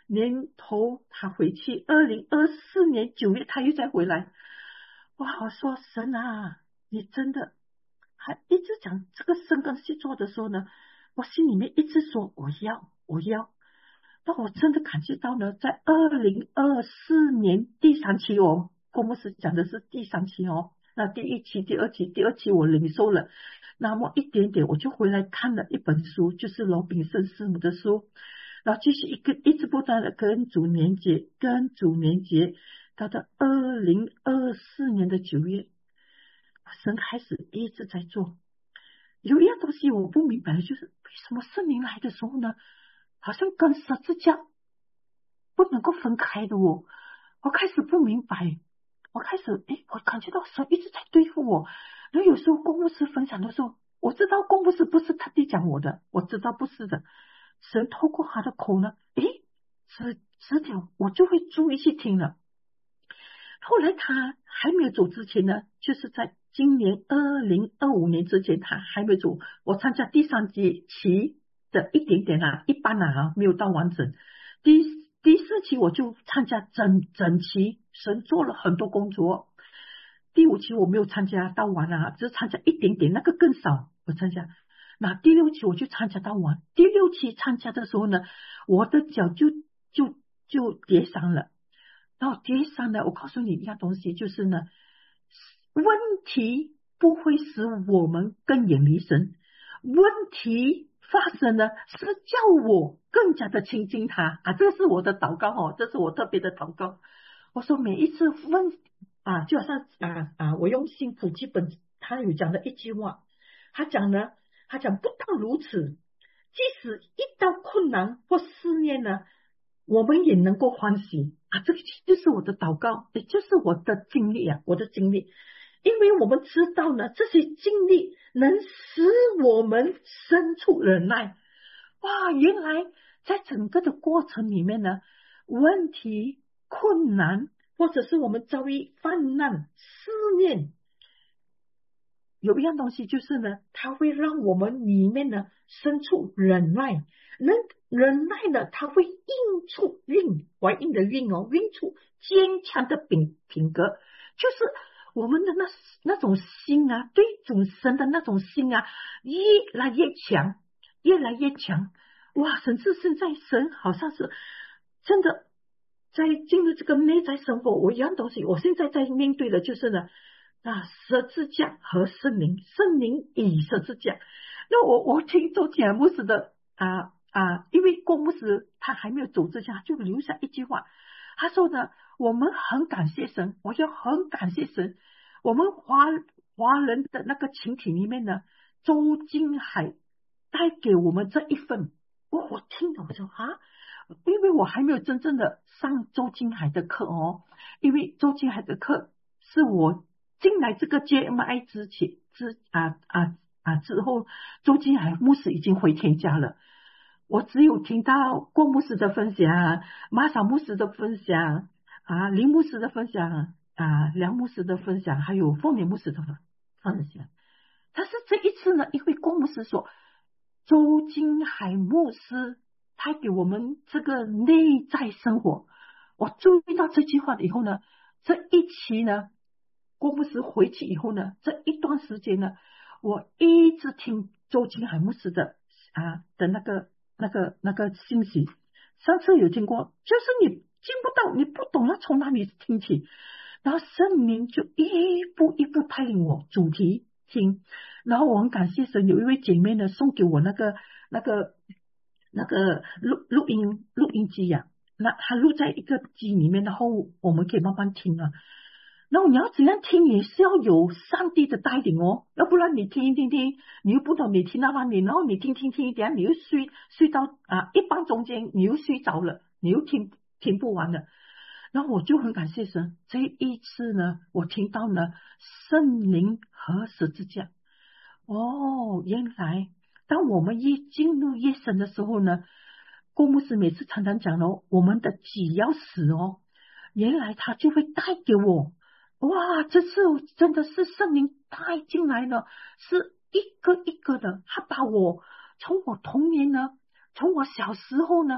年头他回去，二零二四年九月他又再回来。哇，我说神啊，你真的还一直讲这个生跟细做的时候呢，我心里面一直说我要我要。那我真的感觉到呢，在二零二四年第三期哦，郭牧师讲的是第三期哦，那第一期、第二期、第二期我领受了，那么一点点我就回来看了一本书，就是罗炳胜师母的书，然后继续一个一直不断的跟主连接，跟主连接，到了二零二四年的九月，神开始一直在做。有一样东西我不明白，就是为什么圣灵来的时候呢，好像跟十字架不能够分开的哦。我开始不明白，我开始诶，我感觉到神一直在对付我。然后有时候公牧师分享的时候，我知道公牧师不是特地讲我的，我知道不是的，神透过他的口呢，诶，指指点我就会注意去听了。后来他还没有走之前呢，就是在今年二零二五年之前，他还没有走，我参加第三期的一点点啊，一般啊，没有到完整。第第四期我就参加整整期，神做了很多工作。第五期我没有参加到完啊，只参加一点点，那个更少我参加。那第六期我就参加到完，第六期参加的时候呢，我的脚就就就跌伤了。然后跌伤了，我告诉你一样东西，就是呢，问题不会使我们更远离神，问题发生呢是叫我更加的亲近他啊，这是我的祷告哦，这是我特别的祷告。我说每一次问啊，就好像啊啊，我用幸福基本他有讲的一句话，他讲呢，他讲不但如此，即使遇到困难或思念呢，我们也能够欢喜啊！这个就是我的祷告，也就是我的经历啊，我的经历。因为我们知道呢，这些经历能使我们生出忍耐。哇，原来在整个的过程里面呢，问题、困难，或者是我们遭遇患难、思念，有一样东西就是呢，它会让我们里面呢生出忍耐，能忍耐呢，它会映出运，怀孕的孕哦，孕出坚强的品品格，就是我们的那那种心啊，对主神的那种心啊，越来越强，越来越强。哇，甚至现在神好像是真的在进入这个内在生活，我一样东西，我现在在面对的就是呢。啊，十字架和圣灵，圣灵与十字架。那我我听周简牧师的啊啊，因为郭牧师他还没有走之前，他就留下一句话，他说呢，我们很感谢神，我要很感谢神，我们华华人的那个群体里面呢，周金海带给我们这一份，我我听了我说啊，因为我还没有真正的上周金海的课哦，因为周金海的课是我。进来这个 J M I 之前之啊啊啊之后，周金海牧师已经回天家了。我只有听到郭牧师的分享、马嫂牧师的分享啊、林牧师的分享啊、梁牧师的分享，还有凤年牧师的分享。但是这一次呢，因为郭牧师说，周金海牧师他给我们这个内在生活，我注意到这句话以后呢，这一期呢。郭牧师回去以后呢，这一段时间呢，我一直听周金海牧师的啊的那个那个那个信息。上次有听过，就是你听不到，你不懂要从哪里听起，然后圣灵就一步一步带领我主题听，然后我很感谢神，有一位姐妹呢送给我那个那个那个录录音录音机呀、啊，那它录在一个机里面，然后我们可以慢慢听啊。然后你要怎样听也是要有上帝的带领哦，要不然你听一听听，你又不懂你听到哪里，然后你听听听一点，你又睡睡到啊一半中间你又睡着了，你又听听不完了。然后我就很感谢神，这一次呢，我听到呢圣灵和十字架。哦，原来当我们一进入夜深的时候呢，郭牧师每次常常讲哦，我们的己要死哦，原来他就会带给我。哇，这次真的是圣灵带进来了，是一个一个的，他把我从我童年呢，从我小时候呢，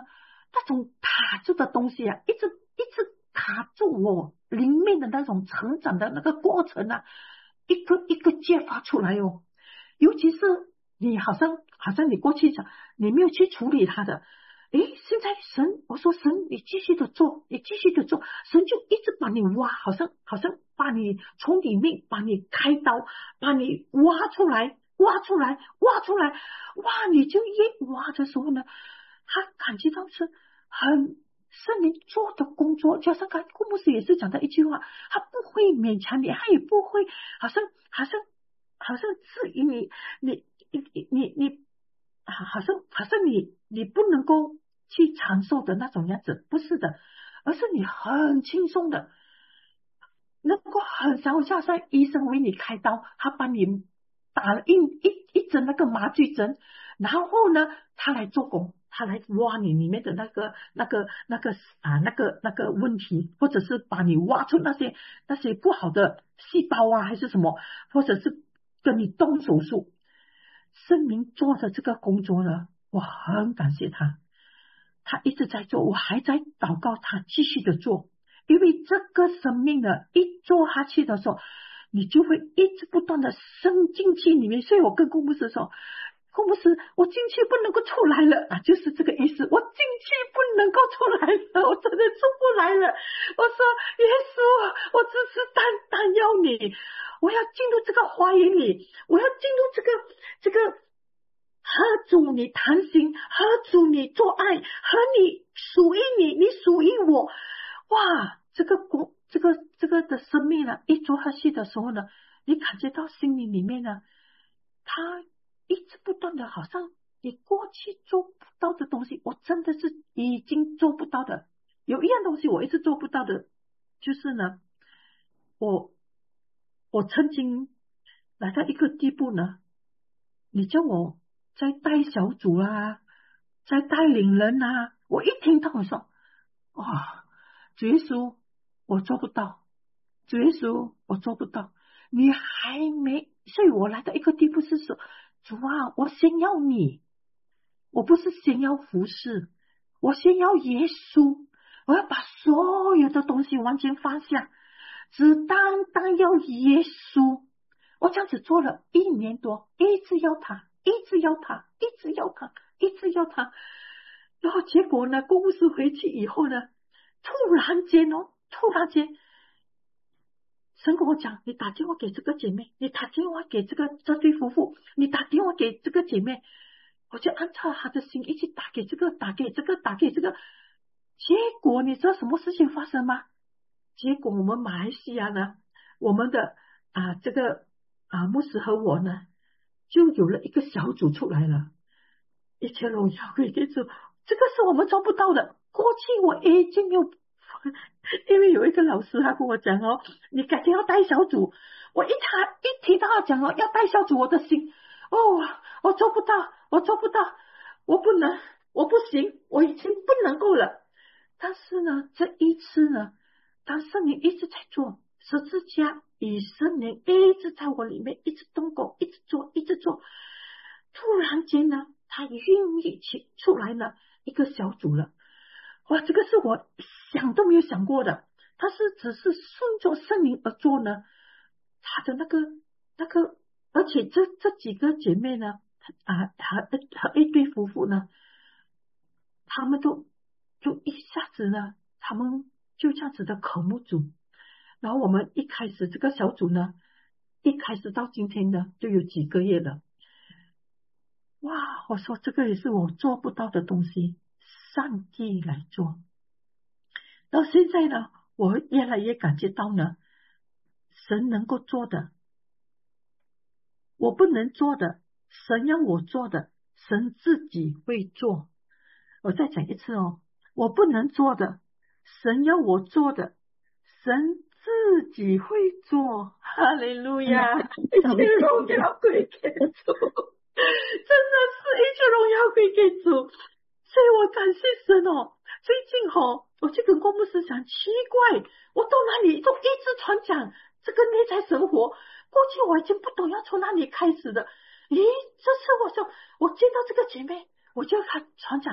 那种卡住的东西啊，一直一直卡住我里面的那种成长的那个过程啊，一个一个揭发出来哦。尤其是你好像好像你过去讲你没有去处理它的，诶，现在神，我说神，你继续的做，你继续的做，神就一直把你挖，好像好像把你从里面把你开刀，把你挖出来，挖出来，挖出来，哇！你就越挖的时候呢，他感觉到是很圣灵做的工作，加上刚顾牧师也是讲的一句话，他不会勉强你，他也不会好像好像好像质疑你，你你你你。好，好像好像你你不能够去承受的那种样子，不是的，而是你很轻松的，能够很想像像医生为你开刀，他帮你打了一一一针那个麻醉针，然后呢，他来做工，他来挖你里面的那个那个那个啊那个那个问题，或者是把你挖出那些那些不好的细胞啊，还是什么，或者是跟你动手术。圣灵做的这个工作呢，我很感谢他，他一直在做，我还在祷告他继续的做，因为这个生命呢，一做下去的时候，你就会一直不断的升进去里面。所以我跟顾牧师说，顾牧师，我进去不能够出来了啊，就是这个意思，我进去不能够出来了，我真的出不来了。我说耶稣，我只是单单要你，我要进入这个花园里，我要进入这个这个和主你谈心，和主你做爱，和你属于你，你属于我。哇，这个国这个这个的生命呢，一做下去的时候呢，你感觉到心灵里面呢，他一直不断的，好像你过去做不到的东西，我真的是已经做不到的。有一样东西我一直做不到的，就是呢，我我曾经来到一个地步呢，你叫我在带小组啊，在带领人啊，我一听到我说，哇，主耶稣，我做不到，主耶稣，我做不到。你还没，所以我来到一个地步是说，主啊，我先要你，我不是先要服侍，我先要耶稣，我要把所有的东西完全放下，只单单要耶稣。我这样子做了一年多，一直要他，一直要他，一直要他，一直要他。然后结果呢，公司回去以后呢，突然间哦，突然间，神跟我讲，你打电话给这个姐妹，你打电话给这个这对夫妇，你打电话给这个姐妹，我就按照他的心一起打给这个，打给这个，打给这个。结果你知道什么事情发生吗？结果我们马来西亚呢，我们的啊这个啊牧师和我呢，就有了一个小组出来了。一切荣耀归给主，这个是我们做不到的。过去我已经有，因为有一个老师他跟我讲哦，你改天要带小组。我一他一听到他讲哦要带小组，我的心哦，我做不到，我做不到，我不能，我不行，我已经不能够了。但是呢，这一次呢，当圣灵一直在做十字架，与圣灵一直在我里面一直动工，一直做，一直做。突然间呢，他孕育起出来了一个小组了。哇，这个是我想都没有想过的。他是只是顺着圣灵而做呢，他的那个那个，而且这这几个姐妹呢，啊和和一对夫妇呢，他们都就一下子呢，他们就这样子的渴慕主。然后我们一开始这个小组呢，一开始到今天呢，就有几个月了。哇，我说这个也是我做不到的东西，上帝来做。到现在呢，我越来越感觉到呢，神能够做的，我不能做的，神要我做的，神自己会做。我再讲一次哦，我不能做的，神要我做的，神自己会做。哈利路亚，一切荣耀归给主。真的是一切荣耀归给主，所以我感谢神哦。最近哦，我就跟郭牧师讲，奇怪，我到哪里都一直传讲这个内在生活。过去我已经不懂要从哪里开始的，咦，这次我说我见到这个姐妹，我就开传讲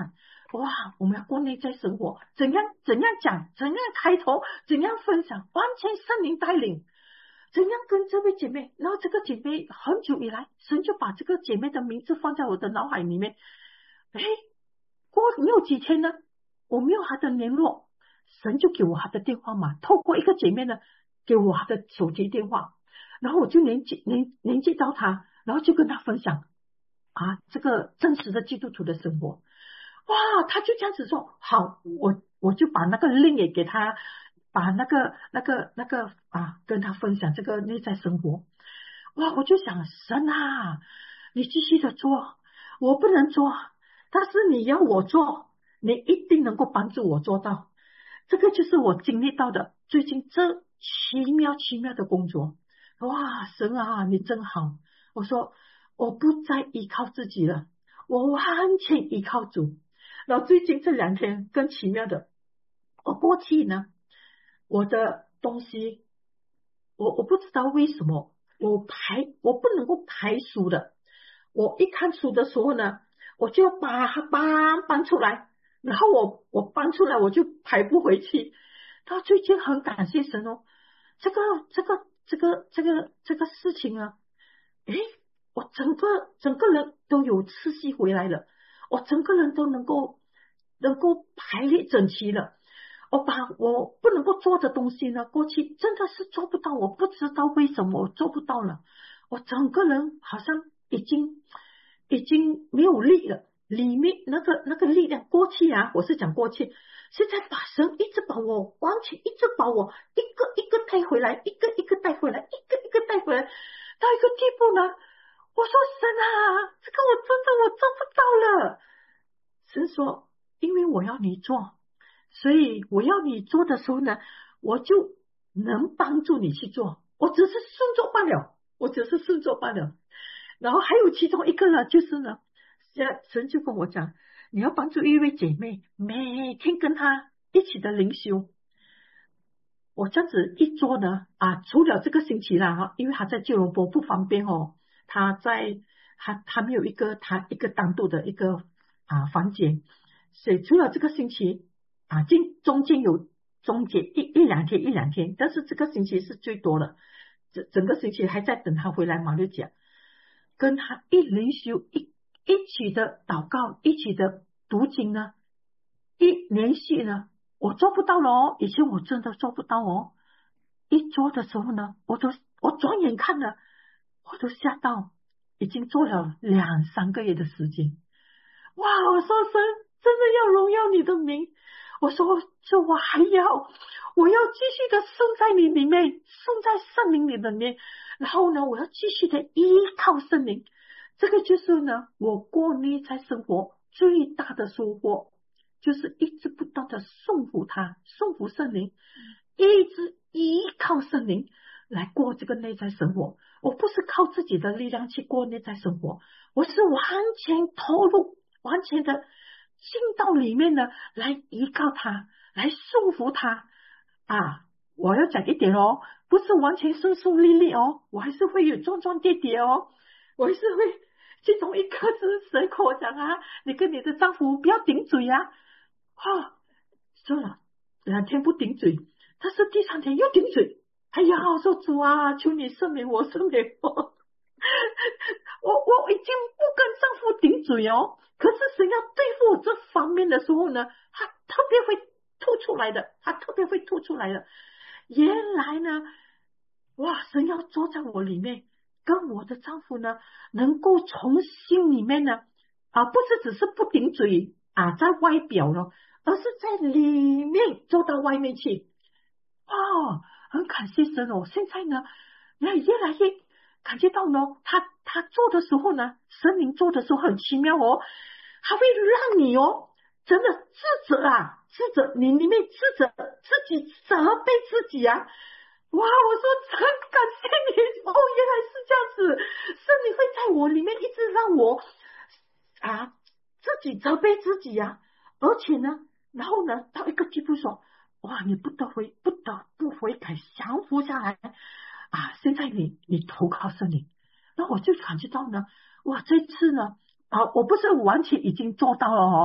哇，我们要过内在生活，怎样怎样讲，怎样开头，怎样分享，完全圣灵带领。怎样跟这位姐妹，然后这个姐妹很久以来，神就把这个姐妹的名字放在我的脑海里面。哎，过没有几天呢，我没有她的联络，神就给我她的电话码，透过一个姐妹呢，给我她的手机电话，然后我就连接连连接到她，然后就跟她分享啊这个真实的基督徒的生活。哇，她就这样子说，好，我我就把那个 link 也给她。把那个那个那个啊，跟他分享这个内在生活。哇，我就想，神啊，你继续的做，我不能做，但是你要我做，你一定能够帮助我做到。这个就是我经历到的最近这奇妙奇妙的工作。哇，神啊，你真好。我说我不再依靠自己了，我完全依靠主。然后最近这两天更奇妙的，我过去呢，我的东西，我我不知道为什么我排我不能够排书的。我一看书的时候呢，我就要把它搬搬出来，然后我我搬出来我就排不回去。到最近很感谢神哦，这个这个这个这个这个事情啊，诶，我整个整个人都有次序回来了，我整个人都能够能够排列整齐了。我把我不能够做的东西呢，过去真的是做不到，我不知道为什么我做不到了。我整个人好像已经已经没有力了，里面那个那个力量，过去啊，我是讲过去，现在把神一直把我完全一直把我一个一个带回来，一个一个带回来，一个一个带回来，到一个地步呢，我说神啊，这个我真的我做不到了。神说，因为我要你做。所以我要你做的时候呢，我就能帮助你去做，我只是顺做罢了，我只是顺做罢了。然后还有其中一个呢，就是呢，神就跟我讲，你要帮助一位姐妹，每天跟她一起的灵修。我这样子一做呢，啊，除了这个星期啦，因为她在吉隆坡不方便哦，她在她她没有一个她一个单独的一个啊房间，所以除了这个星期。啊，中中间有中间一一两天一两天，但是这个星期是最多的，整整个星期还在等他回来马六甲，跟他一灵修一一起的祷告，一起的读经呢，一连续呢，我做不到了哦，以前我真的做不到哦，一做的时候呢，我都我转眼看了，我都吓到，已经做了两三个月的时间。哇，我说神真的要荣耀你的名。我说这我还要我要继续的顺在你里面，顺在圣灵里面，然后呢我要继续的依靠圣灵。这个就是呢我过内在生活最大的收获，就是一直不断的顺服他，顺服圣灵，一直依靠圣灵来过这个内在生活。我不是靠自己的力量去过内在生活，我是完全投入，完全的进到里面呢，来依靠他，来束缚他啊！我要讲一点哦，不是完全顺顺利利哦，我还是会有撞撞跌跌哦，我还是会其中一个是神跟我讲啊，你跟你的丈夫不要顶嘴啊！啊，算了，两天不顶嘴，但是第三天又顶嘴。哎呀，我说主啊，求你赦免我，赦免我，我我已经不跟丈夫顶嘴哦。可是神要对付我这方面的时候呢，他特别会吐出来的，他特别会吐出来的。原来呢，哇，神要坐在我里面，跟我的丈夫呢，能够从心里面呢，啊，不是只是不顶嘴啊，在外表了，而是在里面做到外面去。哦，很感谢神哦！现在呢，也越来越感觉到呢，他他做的时候呢，神灵做的时候很奇妙哦，他会让你哦，真的自责啊，自责你里面自责自己，责备自己啊！哇，我说很感谢你哦，原来是这样子，神灵会在我里面一直让我啊自己责备自己呀、啊，而且呢，然后呢，到一个地步说。哇，你不得悔，不得不悔改，降服下来啊！现在你你投靠圣灵，那我就感觉到呢，哇，这次呢啊，我不是完全已经做到了哦，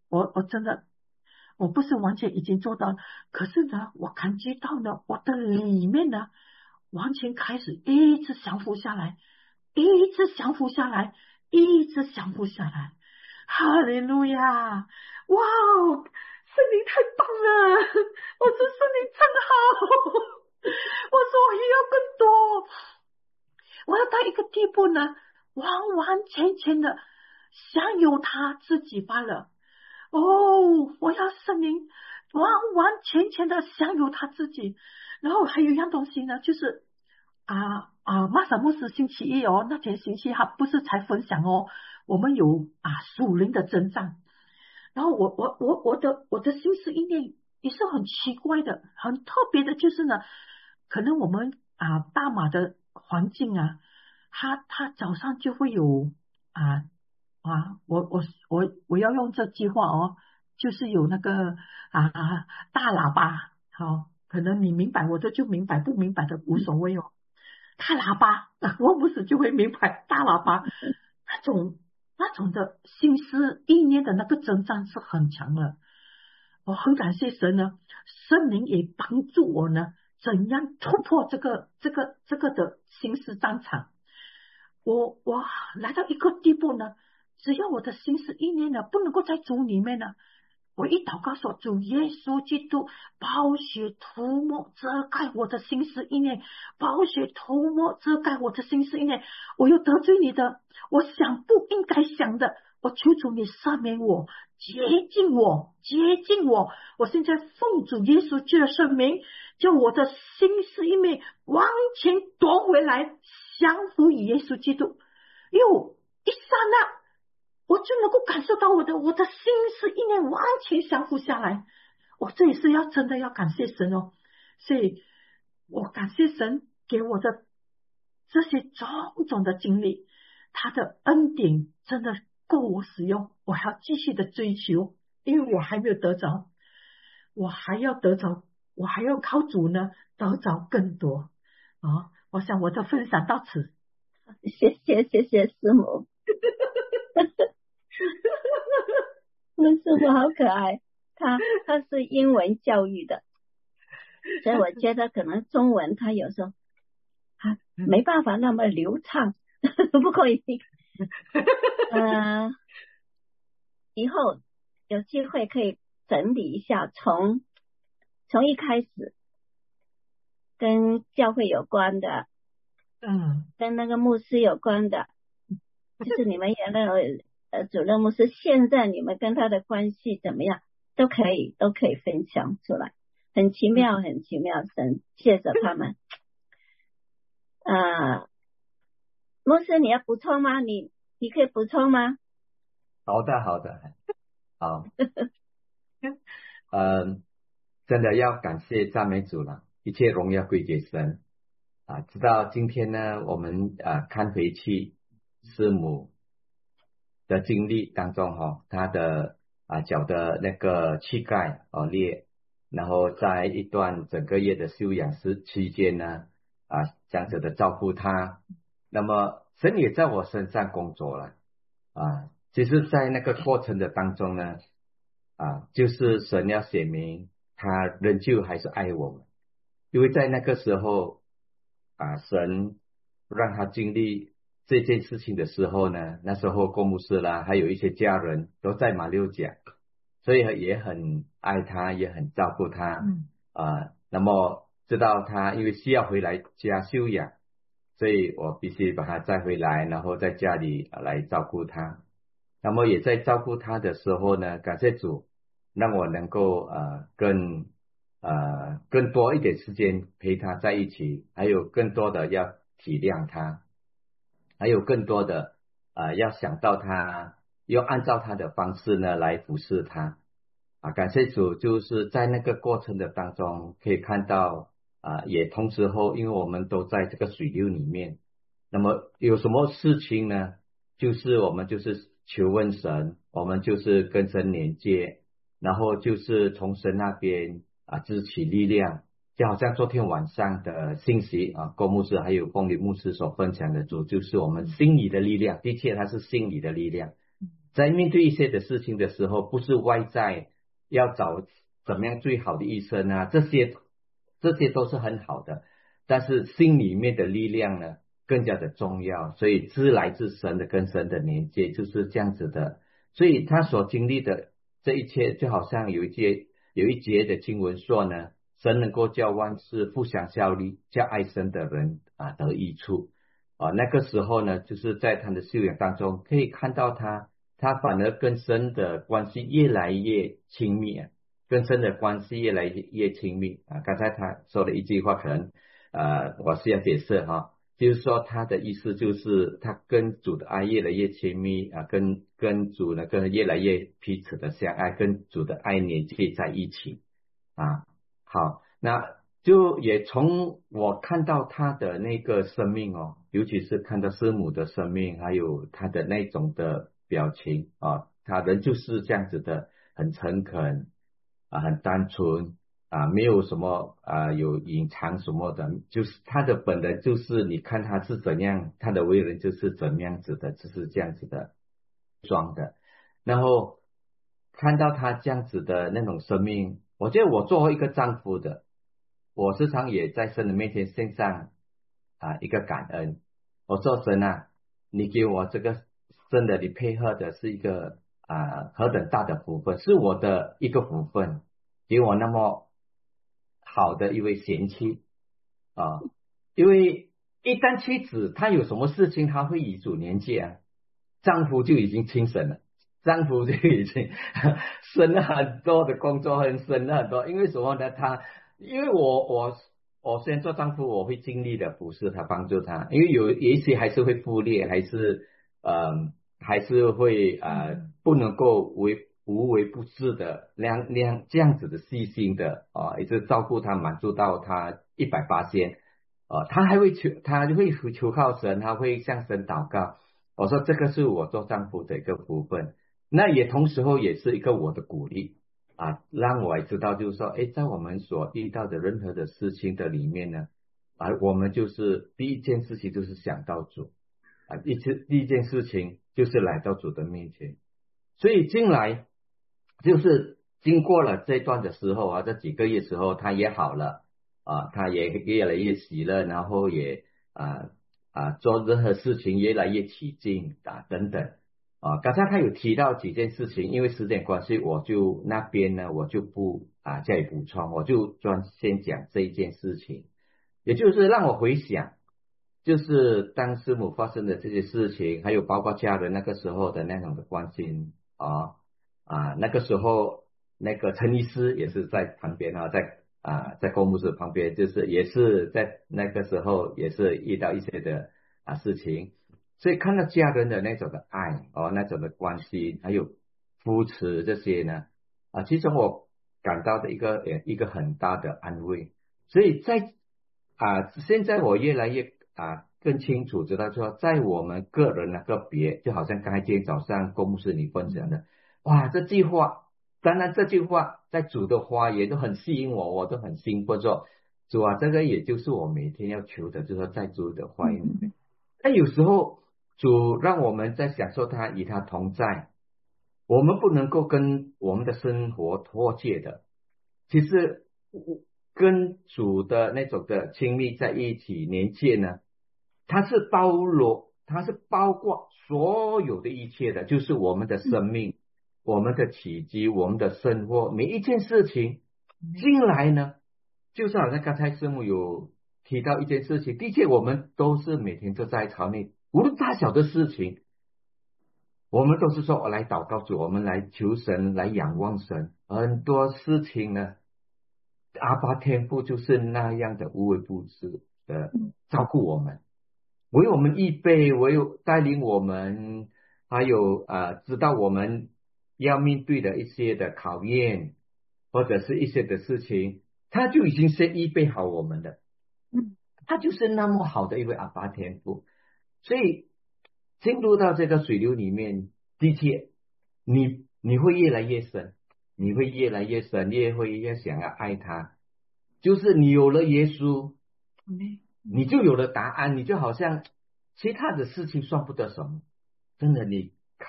我我真的我不是完全已经做到，可是呢，我感觉到呢，我的里面呢，完全开始一直降服下来，一直降服下来，一直降服下来。哈利路亚！哇哦，圣灵太棒了！我说圣灵真好，我说我也要更多，我要到一个地步呢，完完全全的享有他自己罢了。哦，我要圣灵完完全全的享有他自己。然后还有一样东西呢，就是啊啊，马萨牧师星期一哦，那天星期他不是才分享哦，我们有啊属灵的征战。然后我我我我的我的心思意念也是很奇怪的，很特别的，就是呢，可能我们啊大马的环境啊，他他早上就会有啊啊，我我我我要用这句话哦，就是有那个啊大喇叭，好，可能你明白我的就明白，不明白的无所谓哦。大喇叭，我不是就会明白大喇叭那种那种的心思意念的那个征战是很强的。我很感谢神呢，圣灵也帮助我呢，怎样突破这个这个这个的心思战场。我我来到一个地步呢，只要我的心思意念呢不能够在主里面呢，我一祷告说，主耶稣基督宝血涂抹遮盖我的心思意念，宝血涂抹遮盖我的心思意念，我又得罪你的，我想不应该想的，我求主你赦免我，洁净我，洁净我。我现在奉主耶稣基督的圣名，叫我的心思意念完全夺回来，降服于耶稣基督。哟，一刹那我就能够感受到我的我的心思意念完全降服下来。我这也是要真的要感谢神哦，所以我感谢神给我的这些种种的经历，他的恩典真的够我使用，我还要继续的追求，因为我还没有得着，我还要得着，我还要靠主呢得着更多啊！我想我的分享到此， 谢谢谢谢师母。那师母好可爱，他他是英文教育的，所以我觉得可能中文他有时候他没办法那么流畅。不过以呃以后有机会可以整理一下，从从一开始跟教会有关的， 嗯， 跟那个牧师有关的，就是你们原来呃主任牧师，现在你们跟他的关系怎么样，都可以都可以分享出来，很奇妙很奇妙，神借着他们。啊、呃，牧师你要补充吗？你你可以补充吗？ 好的好的好。呃真的要感谢赞美主了，一切荣耀归给神啊！直到今天呢，我们啊看回去师母的经历当中哈、哦，她的啊脚的那个膝盖哦裂，然后在一段整个月的休养时期间呢啊这样子的照顾她，那么神也在我身上工作了啊。其实在那个过程的当中呢啊，就是神要显明他仍旧还是爱我们，因为在那个时候啊，神让他经历这件事情的时候呢，那时候郭牧师啦，还有一些家人都在马六甲，所以也很爱他，也很照顾他。嗯啊，那么知道他因为需要回来家休养，所以我必须把他带回来，然后在家里来照顾他。那么也在照顾他的时候呢，感谢主让我能够呃更呃更多一点时间陪他在一起，还有更多的要体谅他，还有更多的呃要想到他，要按照他的方式呢来服侍他啊。感谢主，就是在那个过程的当中可以看到啊，也同时候因为我们都在这个水流里面，那么有什么事情呢，就是我们就是求问神，我们就是跟神连接，然后就是从神那边啊支取力量，就好像昨天晚上的信息啊，郭牧师还有风林牧师所分享的主，就是我们心里的力量，的确它是心里的力量在面对一些的事情的时候，不是外在要找怎么样最好的医生啊，这些这些都是很好的，但是心里面的力量呢更加的重要。所以知来自神的跟神的连接就是这样子的。所以他所经历的这一切，就好像有一节有一节的经文说呢，神能够叫万事互相效力，叫爱神的人啊得益处啊。那个时候呢，就是在他的修养当中可以看到他。他反而跟神的关系越来越亲密啊，跟神的关系越来越亲密啊。刚才他说的一句话，可能呃我是要解释哈，就是说他的意思就是他跟主的爱越来越亲密啊，跟跟主呢跟越来越彼此的相爱，跟主的爱连接在一起啊。好，那就也从我看到他的那个生命哦，尤其是看到师母的生命，还有他的那种的表情啊，他人就是这样子的，很诚恳啊，很单纯啊，没有什么啊有隐藏什么的，就是他的本人就是你看他是怎样，他的为人就是怎么样子的，就是这样子的装的。然后看到他这样子的那种生命，我觉得我作为一个丈夫的，我时常也在神的面前献上啊一个感恩。我说神啊，你给我这个真的，你配合的是一个啊何等大的福分，是我的一个福分，给我那么好的一位贤妻啊。因为一旦妻子她有什么事情，她会遗嘱年纪啊，丈夫就已经轻省了，丈夫就已经省了很多的工作，很省了很多。因为什么呢？他因为我我我虽然做丈夫，我会尽力的服侍他，帮助他，因为有有一些还是会忽略，还是呃还是会呃不能够为无微不至的那样那样这样子的细心的啊、呃，一直照顾他，满足到他一百八千啊，他还会求，他会求靠神，他会向神祷告。我说这个是我做丈夫的一个部分，那也同时候也是一个我的鼓励啊，让我也知道就是说，哎，在我们所遇到的任何的事情的里面呢，啊，我们就是第一件事情就是想到主啊，第一第一件事情就是来到主的面前，所以进来就是经过了这段的时候啊，这几个月时候他也好了啊，他也越来越喜乐，然后也啊。啊，做任何事情越来越起劲啊，等等啊。刚才他有提到几件事情，因为时间关系，我就那边呢，我就不啊加以补充，我就专先讲这一件事情，也就是让我回想，就是当师母发生的这些事情，还有包括家人那个时候的那种的关心啊啊，那个时候那个陈医师也是在旁边啊，在。啊，在公墓室旁边，就是也是在那个时候也是遇到一些的啊事情，所以看到家人的那种的爱哦，那种的关系，还有扶持这些呢啊，其实我感到的一个一个很大的安慰。所以在啊现在我越来越啊更清楚知道说，在我们个人的个别，就好像刚才今天早上公墓室你分享的，哇，这句话。当然这句话在主的话也都很吸引我，我都很兴奋说，主啊，这个也就是我每天要求的，就是说在主的话语里面。但有时候主让我们在享受他与他同在，我们不能够跟我们的生活脱节的。其实跟主的那种的亲密在一起连接呢，它是包罗，它是包括所有的一切的，就是我们的生命。我们的奇迹，我们的生活，每一件事情进来呢，就是好像刚才师母有提到一件事情，的确我们都是每天都在朝内，无论大小的事情，我们都是说我来祷告主，我们来求神，来仰望神。很多事情呢，阿爸天父就是那样的无微不至的照顾我们，为我们预备，为带领我们，还有啊、呃，知道我们要面对的一些的考验，或者是一些的事情，他就已经先预备好我们的，嗯，他就是那么好的一位阿爸天父。所以进入到这个水流里面，的确，你你会越来越深，你会越来越深，越会越想要爱他。就是你有了耶稣，你就有了答案，你就好像其他的事情算不得什么。真的，你看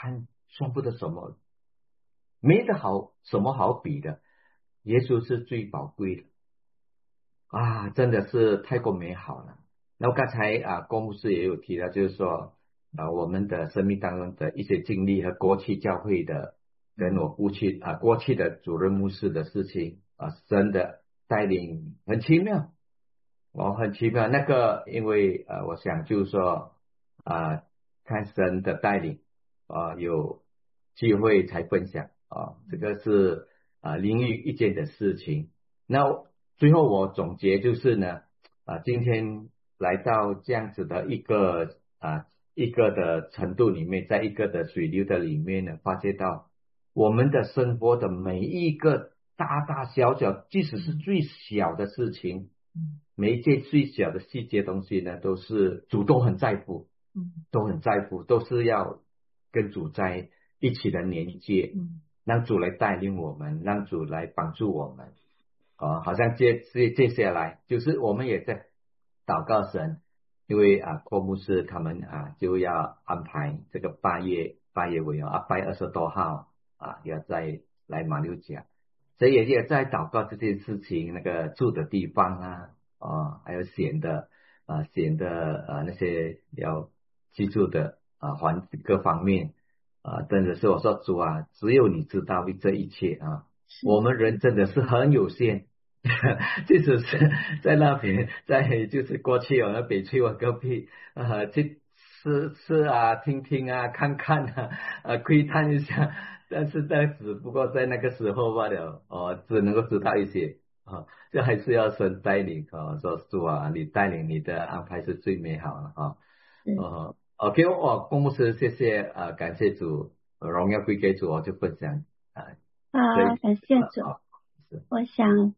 算不得什么，没得好什么好比的，耶稣是最宝贵的啊，真的是太过美好了。那刚才啊，郭牧师也有提到，就是说啊，我们的生命当中的一些经历和过去教会的，跟我过去啊过去的主任牧师的事情啊，神的带领很奇妙，哦，很奇妙。那个，因为呃，我想就是说啊，看神的带领啊，有机会才分享啊，这个是啊灵异一件的事情。那最后我总结就是呢，啊，今天来到这样子的一个啊一个的程度里面，在一个的水流的里面呢，发现到我们的生活的每一个大大小小，即使是最小的事情，每一件最小的细节东西呢，都是主都很在乎，都很在乎，都是要跟主在一起的连接，让主来带领我们，让主来帮助我们。啊，好像接接接下来就是我们也在祷告神，因为啊，郭牧师他们啊就要安排这个八月八月尾啊，八月二十多号啊要再来马六甲，所以也也在祷告这件事情，那个住的地方啊，啊还有选的啊选的啊那些要居住的啊环各方面啊，真的是我说主啊，只有你知道这一切啊，我们人真的是很有限。即使是在那边，在就是过去我那北区我隔壁呃去吃吃啊，听听啊，看看啊，呃窥探一下，但是在只不过在那个时候罢了，哦，只能够知道一些啊，这还是要神带领啊，说主啊，你带领你的安排是最美好的啊。哦 ，OK， 我公牧师，谢谢啊，感谢主，荣耀归给主，我就分享啊， 啊，感谢主。 啊、 我想。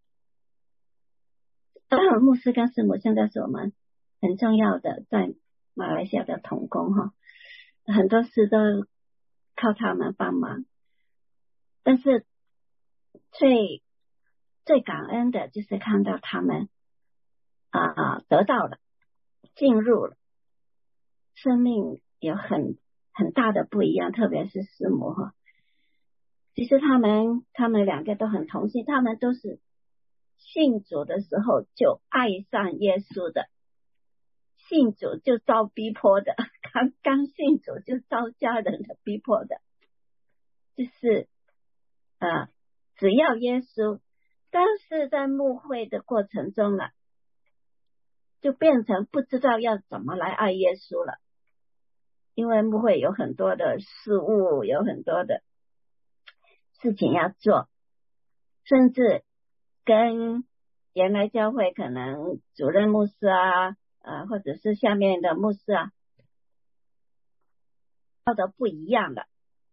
牧师跟师母现在是我们很重要的在马来西亚的同工哈，很多事都靠他们帮忙，但是最最感恩的就是看到他们啊得到了进入了，生命有很很大的不一样，特别是师母哈，其实他们他们两个都很同心，他们都是信主的时候就爱上耶稣的，信主就遭逼迫的，刚刚信主就遭家人的逼迫的，就是呃，只要耶稣，但是在牧会的过程中了，就变成不知道要怎么来爱耶稣了，因为牧会有很多的事物，有很多的事情要做，甚至跟原来教会可能主任牧师啊，呃，或者是下面的牧师啊，做的不一样的，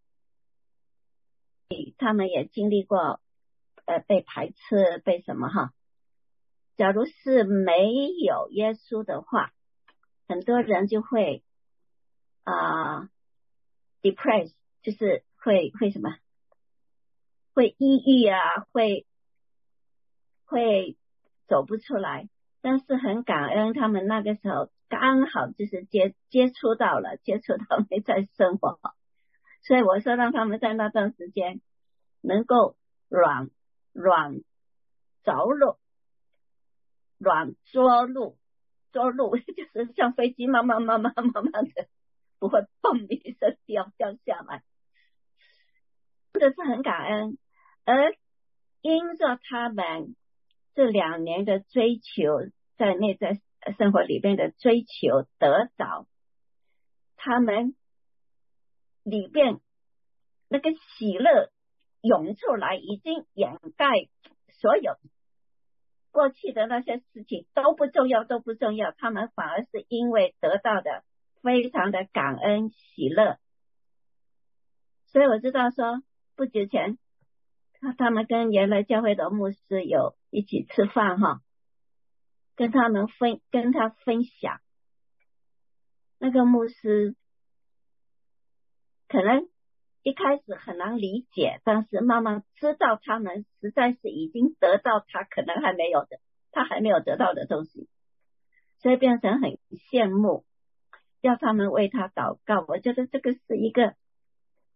他们也经历过呃被排斥，被什么哈。假如是没有耶稣的话，很多人就会啊、呃、depress， 就是会会什么，会抑郁啊，会会走不出来。但是很感恩他们那个时候刚好就是接接触到了，接触到内在生活，所以我说让他们在那段时间能够软软着陆，软着陆，着陆就是像飞机慢慢慢慢慢慢的不会嘣一声掉掉下来，这是很感恩。而因着他们这两年的追求，在内在生活里面的追求得着，他们里边那个喜乐涌出来，已经掩盖所有过去的那些事情都不重要，都不重要，他们反而是因为得到的非常的感恩喜乐。所以我知道说不久前他们跟原来教会的牧师有一起吃饭哈，跟他们分跟他分享，那个牧师可能一开始很难理解，但是慢慢知道他们实在是已经得到他可能还没有的，他还没有得到的东西，所以变成很羡慕，要他们为他祷告。我觉得这个是一个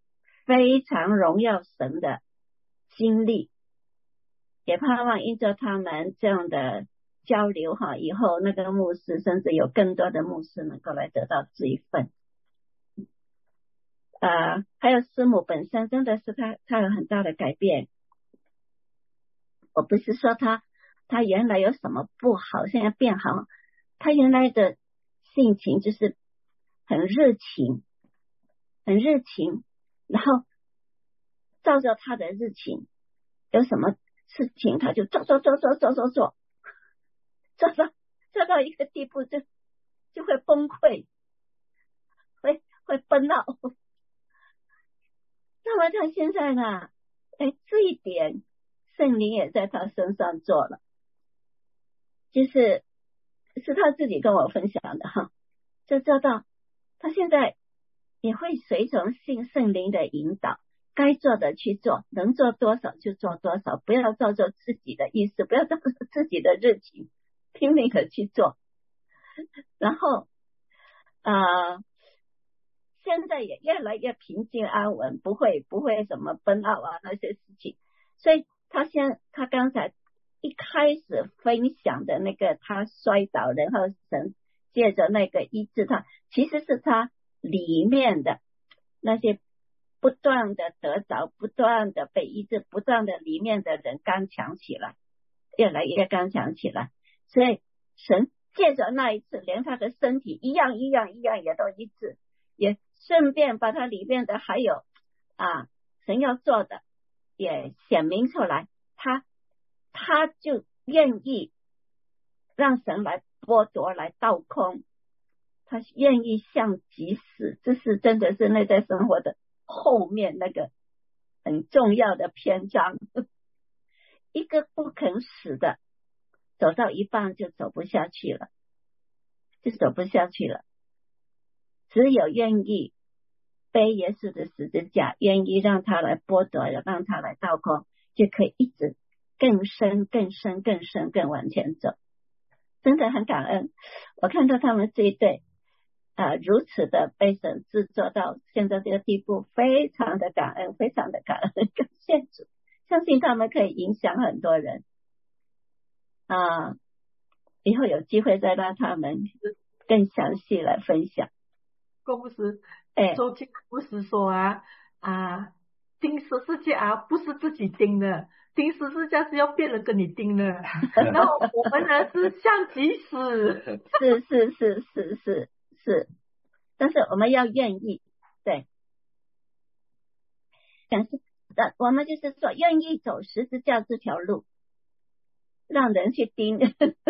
非常荣耀神的经历，也盼望因着他们这样的交流哈，以后那个牧师甚至有更多的牧师能够来得到这一份。呃，还有师母本身真的是他他有很大的改变。我不是说他他原来有什么不好，现在变好，他原来的性情就是很热情，很热情，然后照着他的热情，有什么事情他就做做做做做做做，做到做到一个地步就就会崩溃，会会奔闹。那么他现在呢，哎，这一点圣灵也在他身上做了，就是是他自己跟我分享的哈，就做到他现在也会随从信圣灵的引导，该做的去做，能做多少就做多少，不要照着自己的意思，不要照着自己的热情拼命的去做。然后呃现在也越来越平静安稳，不会不会什么奔闹啊那些事情。所以他现他刚才一开始分享的那个他摔倒，然后神借着那个医治他，其实是他里面的那些不断的得着，不断的被医治，不断的里面的人刚强起来，越来越刚强起来。所以神借着那一次，连他的身体一样一样一样也都医治，也顺便把他里面的还有啊神要做的也显明出来，他他就愿意让神来剥夺，来倒空，他愿意向己死，这是真的是内在生活的后面那个很重要的篇章。一个不肯死的，走到一半就走不下去了，就走不下去了。只有愿意背耶稣的十字架，愿意让他来剥夺，让他来倒空，就可以一直更深更深更深更往前走。真的很感恩，我看到他们这一对啊、呃，如此的被神制作到现在这个地步，非常的感恩，非常的感恩，感谢主，相信他们可以影响很多人啊、呃！以后有机会再让他们更详细来分享。 郭牧师， 哎， 周庆牧师说啊啊，钉十字架啊不是自己钉的，钉十字架是要别人跟你钉的，然后我们呢是向己死， 是是是是是是，但是我们要愿意，对，感谢，我们就是说愿意走十字架这条路，让人去钉。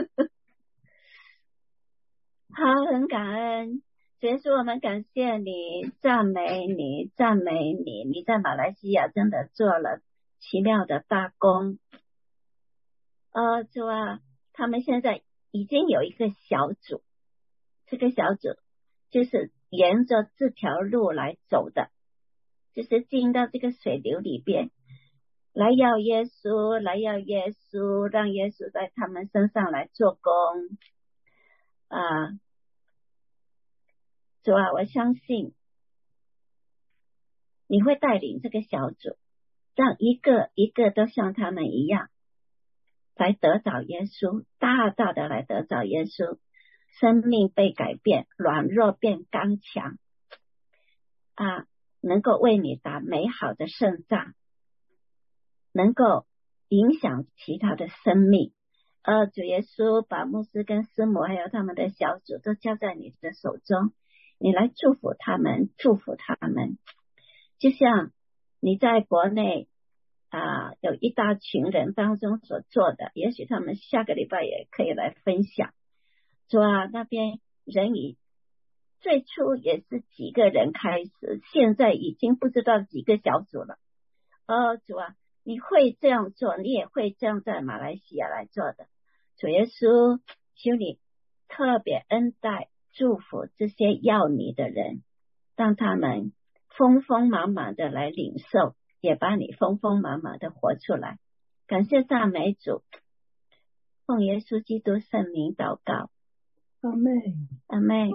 好，很感恩。耶稣，我们感谢你，赞美你，赞美你，你在马来西亚真的做了奇妙的大功。呃，主啊，他们现在已经有一个小组，这个小组就是沿着这条路来走的，就是进到这个水流里边，来要耶稣，来要耶稣，让耶稣在他们身上来做工啊。主啊，我相信你会带领这个小组，让一个一个都像他们一样来得着耶稣，大大的来得着耶稣，生命被改变，软弱变刚强啊，能够为你打美好的胜仗，能够影响其他的生命。呃，主耶稣把牧师跟师母还有他们的小组都交在你的手中，你来祝福他们，祝福他们。就像你在国内啊、呃、有一大群人当中所做的，也许他们下个礼拜也可以来分享。主啊，那边人以最初也是几个人开始，现在已经不知道几个小组了。哦，主啊，你会这样做，你也会这样在马来西亚来做的。主耶稣，求你特别恩待祝福这些要你的人，让他们丰丰满满的来领受，也把你丰丰满满的活出来。感谢赞美主，奉耶稣基督圣名祷告， 阿们， 阿们。